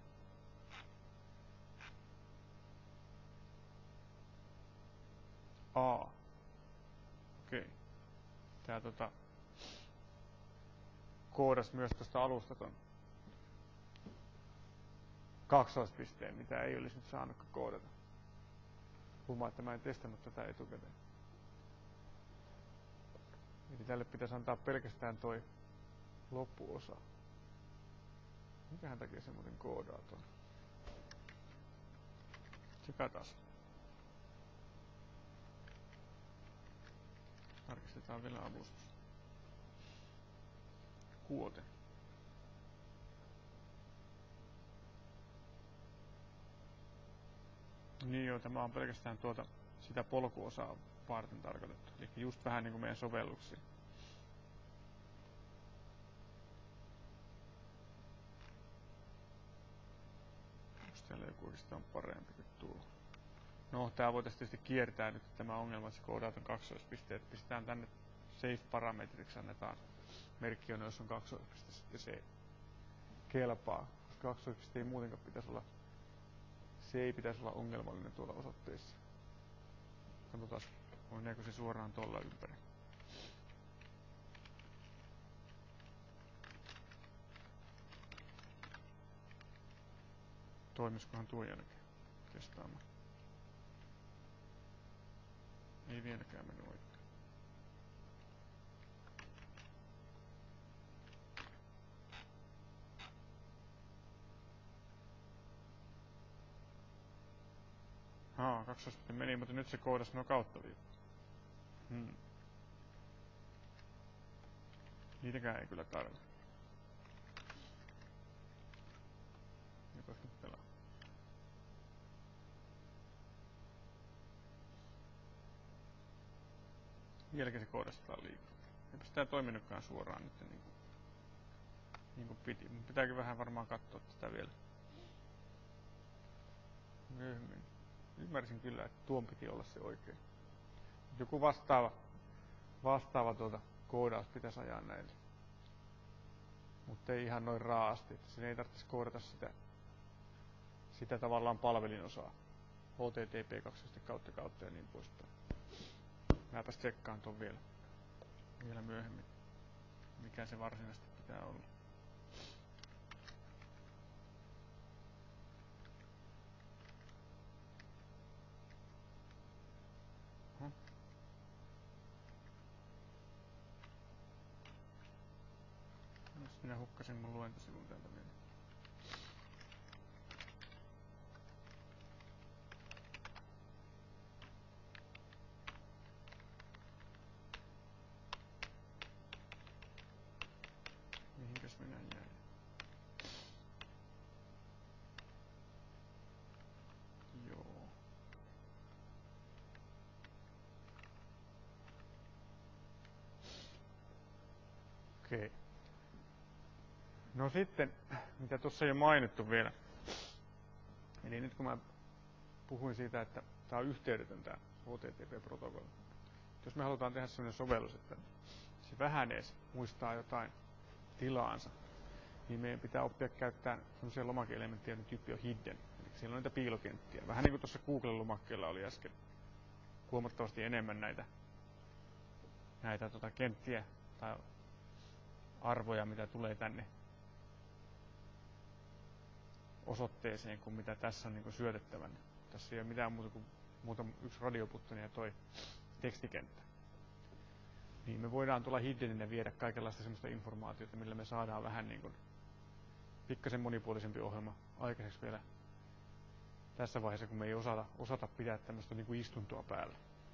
Okei. Tää koodas myös tosta alusta ton kaksoispisteen, mitä ei olisi nyt saanutkaan koodata. Huomaa, että mä en testannut tätä etukäteen. Eli tälle pitäisi antaa pelkästään toi loppuosa. Mikähän takia se muuten koodaa tuon? Tsekataan. Tarkistetaan vielä avustus. Quote. Niin joo, tämä on pelkästään sitä polkuosaa varten tarkoitettu. Eli just vähän niin kuin meidän sovelluksiin. Onko täällä joku oikeastaan parempi kuin tuo? No, tää voitaisiin tietysti kiertää nyt tämä ongelma, että se koodaa ton kaksoispisteet. Pistetään tänne safe-parametriksi, annetaan merkki on, jos on kaksoispiste, sitten se kelpaa. Koska kaksoispiste ei muutenkaan pitäisi olla, se ei pitäisi olla ongelmallinen tuolla osoitteessa. Katsotaan, meneekö se suoraan tuolla ympäri. Toimiskohan tuo jälkeen? Testaamaan. Ei vieläkään mennyt oikein. Haa, 2 sitten meni, mutta nyt se koodasi nuo kauttaviivat. Niitäkään ei kyllä tarvitse. Jopas nyt pelaa. Vieläkin se koodastaa liikaa. Eipä sitä toiminutkaan suoraan nyt niin kuin piti. Mun pitääkin vähän varmaan katsoa tätä vielä myöhemmin. Ymmärsin kyllä, että tuon piti olla se oikein. Joku vastaava koodaus pitäisi ajaa näille. Mutta ei ihan noin raasti, että sen ei tarvitsisi koodata sitä tavallaan palvelinosaa. HTTP 2 kautta ja niin poispäin. Mäpäs tsekkaan ton vielä myöhemmin, mikä se varsinaisesti pitää olla. Minä hukkasin mun luentosivun täältä vielä. Mihinkäs minä jäin? Joo. Okei. No sitten, mitä tuossa ei ole mainittu vielä. Eli nyt kun mä puhuin siitä, että tää on yhteydetön tää HTTP-protokolla. Jos me halutaan tehdä sellainen sovellus, että se vähän edes muistaa jotain tilaansa, niin meidän pitää oppia käyttämään sellaisia lomake-elementtejä, joiden tyyppi on hidden. Eli siellä on niitä piilokenttiä. Vähän niin kuin tuossa Google-lomakkeella oli äsken huomattavasti enemmän näitä kenttiä tai arvoja, mitä tulee tänne osoitteeseen, kuin mitä tässä on niin syötettävänä. Tässä ei ole mitään muuta kuin yksi radioputtoni ja toi tekstikenttä. Niin me voidaan tulla hiddenille viedä kaikenlaista semmoista informaatiota, millä me saadaan vähän niin kuin pikkasen monipuolisempi ohjelma aikaiseksi vielä tässä vaiheessa, kun me ei osata pitää tämmöistä niin kuin istuntoa päällä.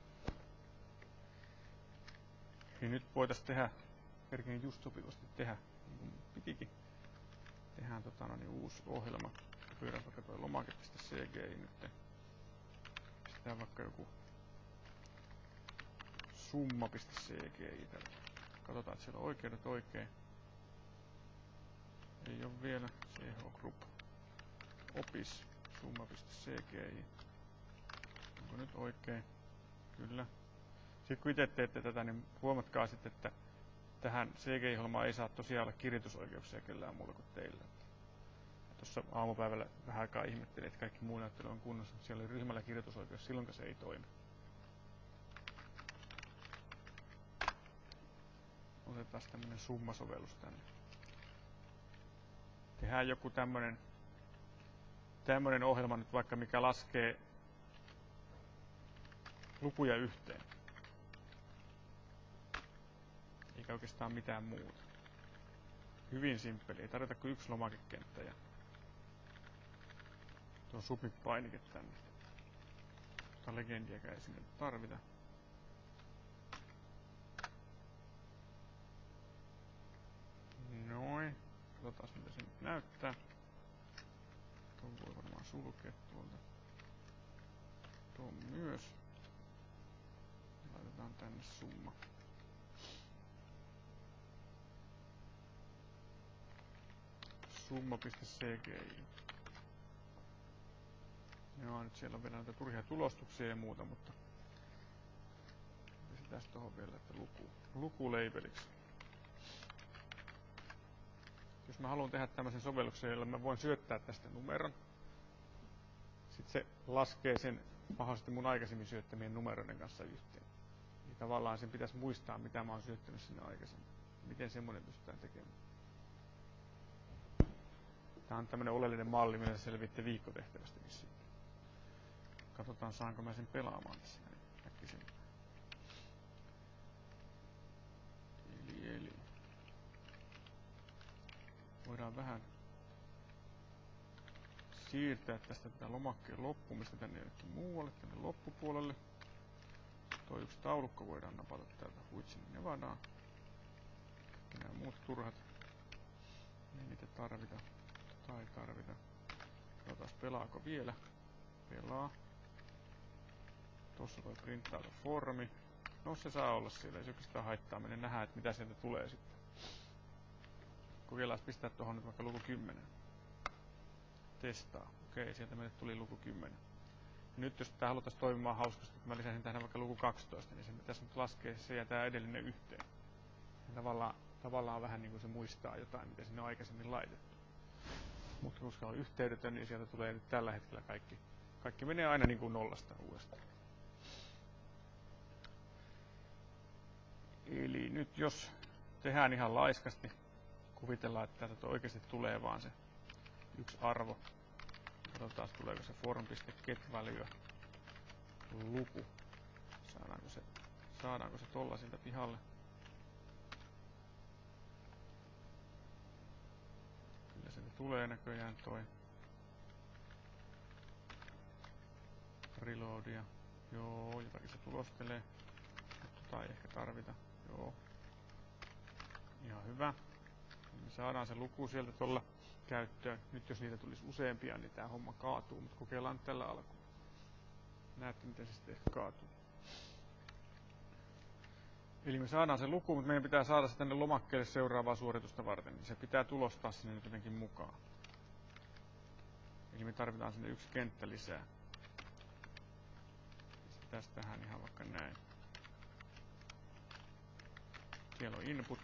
Niin nyt voitaisiin tehdä, kerkein just sopivasti tehdä, niin kuin pitikin. Tehdään uusi ohjelma. Pyydän vaikka toi lomake.cgi nyt. Pistetään vaikka joku summa.cgi tällä. Katsotaan, että siellä on oikeudet oikein. Ei ole vielä. CH Group. Opis. Summa.cgi. Onko nyt oikein? Kyllä. Sitten kun itse teette tätä, niin huomatkaa sitten, että tähän CGI-ohjelmaan ei saa tosiaan olla kirjoitusoikeuksia kellään muulla kuin teillä. Tuossa aamupäivällä vähän aikaa ihmettelin, että kaikki muu näyttely on kunnossa, mutta siellä oli ryhmällä kirjoitusoikeus, silloin se ei toimi. Otetaan tämmönen summasovellus tänne. Tehdään joku tämmönen ohjelma nyt vaikka, mikä laskee lukuja yhteen. Eikä oikeastaan mitään muuta. Hyvin simppeli, ei tarvita kuin yksi lomakekenttä ja tuo submit-painike tänne. Tuota legendiäkään ei sinne tarvita. Noin. Katsotaan mitä se nyt näyttää. Tuon voi varmaan sulkea tuolta. Tuon myös. Laitetaan tänne summa. Summa.cgi. Joo, nyt siellä on vielä näitä turhia tulostuksia ja muuta, mutta pitäisi tuohon vielä, että lukuleipeliksi. Jos mä haluan tehdä tämmöisen sovelluksen, jolla mä voin syöttää tästä numeron, sitten se laskee sen mahdollisesti mun aikaisemmin syöttämien numeroiden kanssa yhteen. Niin tavallaan sen pitäisi muistaa, mitä mä oon syöttänyt sinne aikaisemmin. Miten semmoinen pystytään tekemään. Tää on tämmönen oleellinen malli, millä selviitte viikkotehtävästä vissiin. Katsotaan, saanko mä sen pelaamaan tässä äkkiseltään. vähän siirtää tästä tätä lomakkeen loppumista tänne jonnekin muualle, tänne loppupuolelle. Tuo yksi taulukko voidaan napata täältä Huitsin Nevadaan. Nämä muut turhat. Ei niitä tarvita. Tai tarvita. Katsotaan pelaako vielä. Pelaa. Tossa toi printtautoformi. No se saa olla siellä, ei se oikeastaan haittaa. Mene nähdään, että mitä sieltä tulee sitten. Kokeillaan pistää tuohon nyt vaikka luku 10. Testaa. Okei, sieltä meille tuli luku 10. Ja nyt jos tää halutaan toimimaan hauskasti, että mä lisäsin tähän vaikka luku 12, niin se tässä nyt laskee, se jätää edellinen yhteen. Ja tavallaan vähän niin kuin se muistaa jotain, mitä sinne on aikaisemmin laitettu. Mutta koska on yhteydetön, niin sieltä tulee nyt tällä hetkellä kaikki menee aina niin kuin nollasta uudestaan. Eli nyt jos tehdään ihan laiskasti, kuvitellaan, että täältä oikeasti tulee vaan se yksi arvo. Katsotaan, tuleeko se form.get-value luku. Saadaanko se tollaisilta pihalle? Kyllä sieltä tulee näköjään toi reloadia. Joo, jotakin se tulostelee. Tota ei ehkä tarvita. Joo. Ihan hyvä. Me saadaan se luku sieltä tuolla käyttöön. Nyt jos niitä tulisi useampia, niin tää homma kaatuu, mutta kokeillaan nyt tällä alkuun. Näette, miten se sitten ehkä kaatuu. Eli me saadaan se luku, mutta meidän pitää saada se tänne lomakkeelle seuraavaa suoritusta varten. Niin se pitää tulostaa sinne nyt jotenkin mukaan. Eli me tarvitaan sinne yksi kenttä lisää. Pistetään tähän ihan vaikka näin. Siellä on input.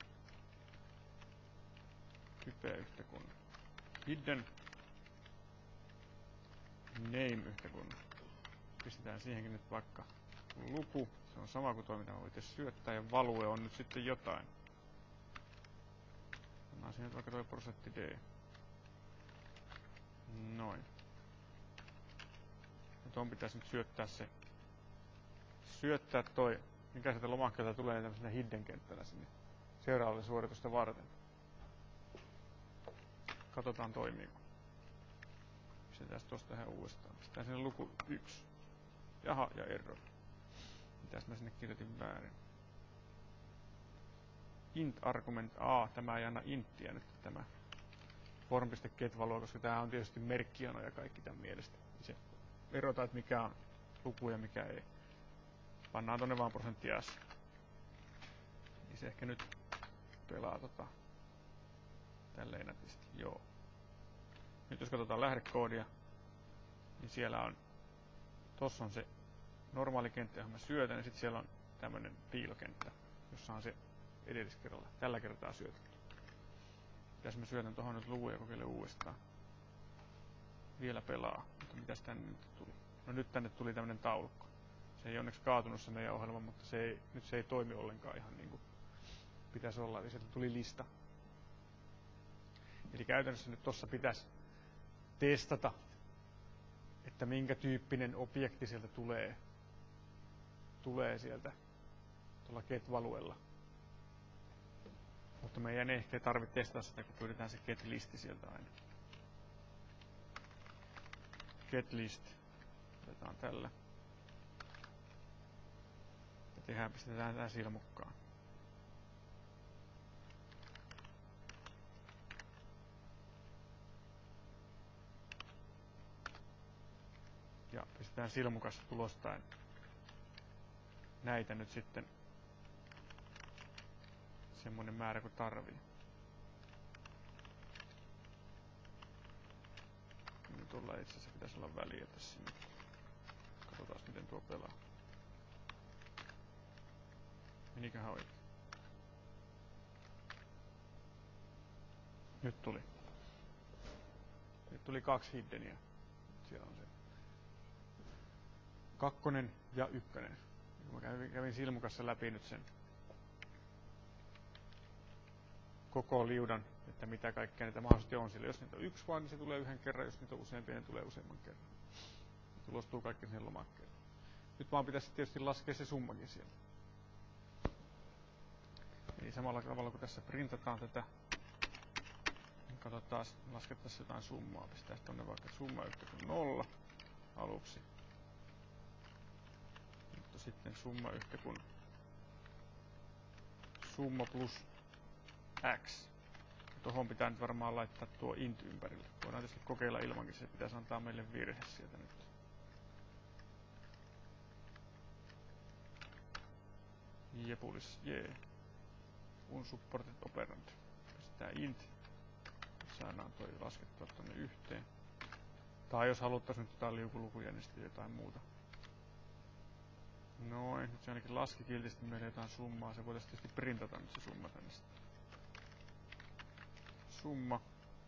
Type yhtä kuin hidden. Name yhtä kuin. Pistetään siihenkin nyt vaikka luku. Se on sama kuin toiminta voi itse syöttää ja value on nyt sitten jotain. Pannaan siihen vaikka toi %d. Noin. Ja tuon pitäisi nyt syöttää toi, mikä sieltä lomakkeelta tulee tämmöisenä hidden kenttällä sinne seuraavalle suoritusta varten. Katsotaan toimiiko. Pistetään tosta ihan uudestaan. Pistetään sinne luku 1. Jaha, ja error. Mitäs mä sinne kirjoitin väärin? Int argument A. Tämä ei anna inttiä nyt tämä form.get-value, koska tää on tietysti merkkijano ja kaikki tämän mielestä. Se erotaa, että mikä on luku ja mikä ei. Pannaan tonne vaan %s. Niin se ehkä nyt pelaa tälleen nätisti. Joo. Nyt jos katsotaan lähdekoodia, niin siellä on, tossa on se normaali kenttä, johon mä syötän, ja sitten siellä on tämmönen piilokenttä, jossa on se edelliskerralla, tällä kertaa syötetty. Mitäs mä syötän tohon nyt luvun ja kokeilen uudestaan. Vielä pelaa, mutta mitäs tänne nyt tuli? No nyt tänne tuli tämmönen taulukko. Se ei onneksi kaatunut se meidän ohjelma, mutta nyt se ei toimi ollenkaan ihan niin kuin pitäisi olla, eli sieltä tuli lista. Eli käytännössä nyt tossa pitäisi testata, että minkä tyyppinen objekti sieltä tulee sieltä tuolla get-valuella. Mutta meidän ei ehkä tarvitse testata sitä, kun pyydetään se get-listi sieltä aina. Get-list. Otetaan tällä. Ja pistetään tää silmukkaan. Ja pistetään silmukassa tulostaen näitä nyt sitten semmoinen määrä kuin tarvii. Niin tuolla itse asiassa pitäisi olla väliä tässä nyt. Katsotaan miten tuo pelaa. Meniköhän oikein? Nyt tuli. Nyt tuli 2 hiddeniä. Siellä on se 2 ja 1. Mä kävin silmukassa läpi nyt sen koko liudan, että mitä kaikkea niitä mahdollisesti on sillä. Jos niitä on 1 vaan, niin se tulee 1 kerran. Jos niitä on useampia, niin tulee useamman kerran. Se tulostuu kaikki siihen lomakkeelle. Nyt vaan pitäisi tietysti laskea se summakin sieltä. Eli samalla tavalla kuin tässä printataan tätä, niin katsotaan, laskettaisiin jotain summaa. Pistää tonne vaikka summa yhtä kuin 0 aluksi. Mutta sitten summa yhtä kuin summa plus x. Tuohon pitää nyt varmaan laittaa tuo int ympärille. Voidaan tietysti kokeilla ilmankin, se pitäisi antaa meille virhe sieltä nyt. Jepulis, jee. Unsupported operand. Pistetään int. Saadaan toi laskettua tonne yhteen. Tai jos haluttais nyt jotain liukulukuja, niin sitten jotain muuta. Noin, nyt se ainakin laski kiltisti meille jotain summaa. Se voitaisiin tietysti printata nyt se summa tänne sitten. Summa.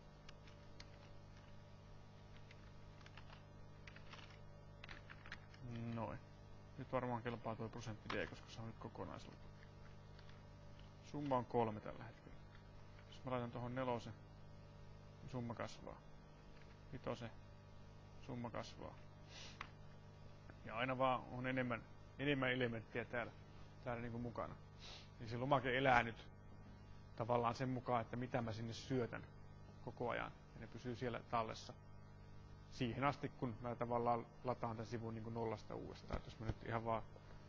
Noin. Nyt varmaan kelpaa tuo prosentti D, koska se on nyt kokonaisluku. Summa on 3 tällä hetkellä. Jos mä laitan tuohon 4, niin summa kasvaa. 5, summa kasvaa. Ja aina vaan on enemmän elementtiä täällä niin kuin mukana. Eli se lomake elää nyt tavallaan sen mukaan, että mitä mä sinne syötän koko ajan. Ja ne pysyy siellä tallessa siihen asti, kun mä tavallaan lataan tämän sivun niin kuin nollasta uudestaan. Et jos mä nyt ihan vaan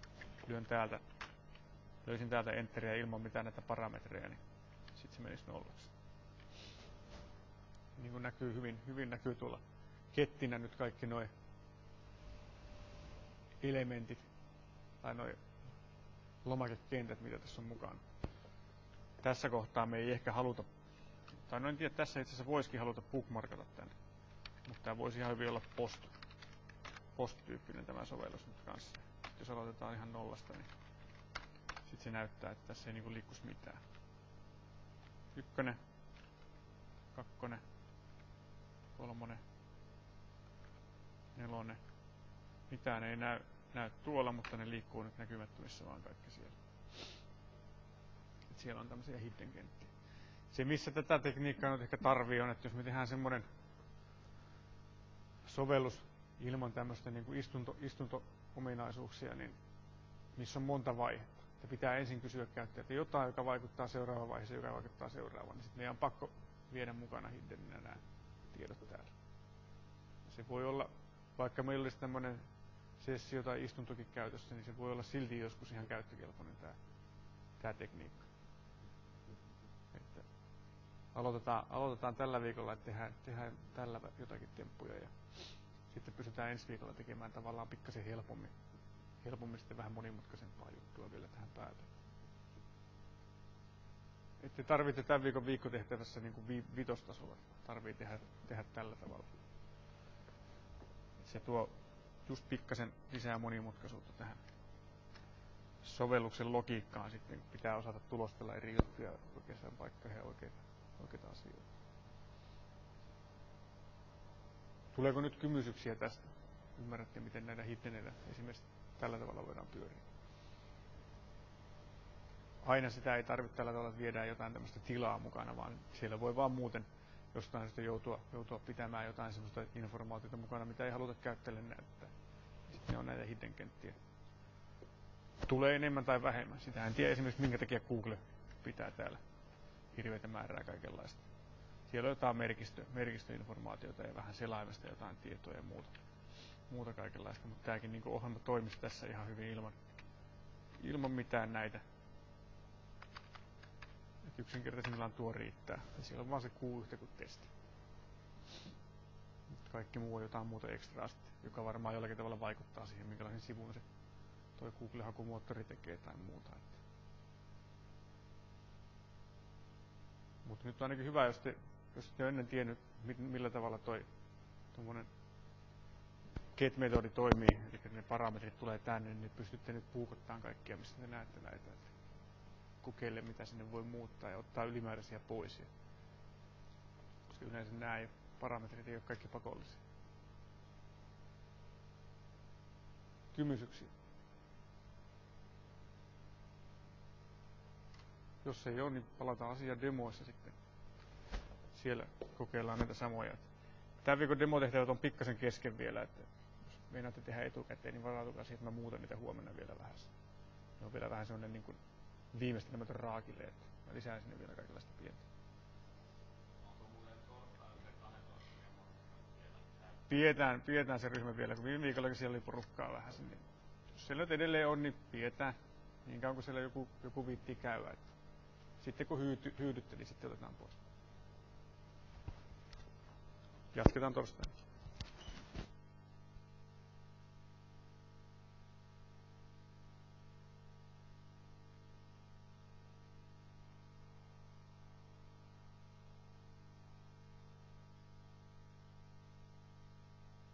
löysin täältä enteriä ilman mitään näitä parametreja, niin sitten se menisi nollaksi. Niin kuin näkyy hyvin näkyy tuolla kettinä nyt kaikki nuo elementit tai nuo lomakekentät, mitä tässä on mukana. Tässä kohtaa me ei ehkä haluta, tai no en tiedä, tässä itse asiassa voisikin haluta bookmarkata tänne. Mutta tämä voisi ihan hyvin olla post-tyyppinen tämä sovellus nyt kanssa. Jos aloitetaan ihan nollasta, niin sitten se näyttää, että tässä ei niinku liikkuisi mitään. 1, 2, 3, 4. Mitään ei näy tuolla, mutta ne liikkuu nyt näkymättömissä vaan kaikki siellä. Et siellä on tämmöisiä hidden kenttiä. Se, missä tätä tekniikkaa nyt ehkä tarvii, on, että jos me tehdään semmoinen sovellus ilman tämmöistä niin kuin istunto-ominaisuuksia, niin missä on monta vaihetta. Että pitää ensin kysyä käyttäjältä jotain, joka vaikuttaa seuraavaan vaiheeseen, joka vaikuttaa seuraavaan. Niin sitten meidän on pakko viedä mukana hiddeninä nämä tiedot täällä. Se voi olla, vaikka meillä olisi tämmöinen sessio tai istuntokin käytössä, niin se voi olla silti joskus ihan käyttökelpoinen tämä tekniikka. Että aloitetaan tällä viikolla, että tehdään tällä jotakin temppuja ja sitten pystytään ensi viikolla tekemään tavallaan pikkasen helpommin sitten vähän monimutkaisempaa juttua vielä tähän päälle. Ette tarvitse tämän viikon viikkotehtävässä niin kuin vitostasolla. Tarvii tehdä tällä tavalla. Se tuo just pikkasen lisää monimutkaisuutta tähän sovelluksen logiikkaan sitten, kun pitää osata tulostella eri juttuja oikeaan paikkaan ja oikeita asioita. Tuleeko nyt kysymyksiä tästä? Ymmärrätte, miten näitä hiddeneitä esimerkiksi tällä tavalla voidaan pyöriä? Aina sitä ei tarvitse tällä tavalla, että viedään jotain tämmöistä tilaa mukana, vaan siellä voi vaan muuten jostain syystä joutua pitämään jotain semmoista informaatiota mukana, mitä ei haluta käyttäjälle näyttää. Sitten ne on näitä hidden kenttiä. Tulee enemmän tai vähemmän. Sitä en tiedä esimerkiksi, minkä takia Google pitää täällä hirveitä määrää kaikenlaista. Siellä on jotain merkistöinformaatiota ja vähän selaimesta jotain tietoa ja muuta kaikenlaista. Mutta tämäkin niin ohjelma toimisi tässä ihan hyvin ilman mitään näitä. Et yksinkertaisimmillaan tuo riittää. Ja siellä on vaan se Q yhtä kuin testi. Kaikki muu on jotain muuta ekstraa, joka varmaan jollakin tavalla vaikuttaa siihen, minkälaisen sivun se toi Google-hakumuottori tekee tai muuta. Mutta nyt on ainakin hyvä, jos ette ole ennen tiennyt, millä tavalla tuommoinen get-metodi toimii, eli ne parametrit tulee tänne, niin pystytte nyt puukottamaan kaikkia, missä te näette näitä. Kokeile, mitä sinne voi muuttaa ja ottaa ylimääräisiä pois. Koska yleensä nämä parametrit ei ole kaikki pakollisia. Kysymyksiä? Jos ei ole, niin palataan asiaan demoissa sitten. Siellä kokeillaan näitä samoja. Tämän viikon demotehtävät on pikkasen kesken vielä, että jos meinaatte tehdä etukäteen, niin varautukaa siihen, että mä muutan niitä huomenna vielä vähän. Ne on vielä vähän sellainen niin kuin viimeistelemätön raakille, että mä lisään sinne vielä kaikenlaista pientä. Onko muuten pidetään se ryhmä vielä, kun viime viikollakin siellä oli porukkaa vähän. Niin jos siellä nyt edelleen on, niin pidetään niin kauan kuin siellä joku viittii käydä. Että sitten kun hyydytte, niin sitten otetaan pois. Jatketaan torstaina.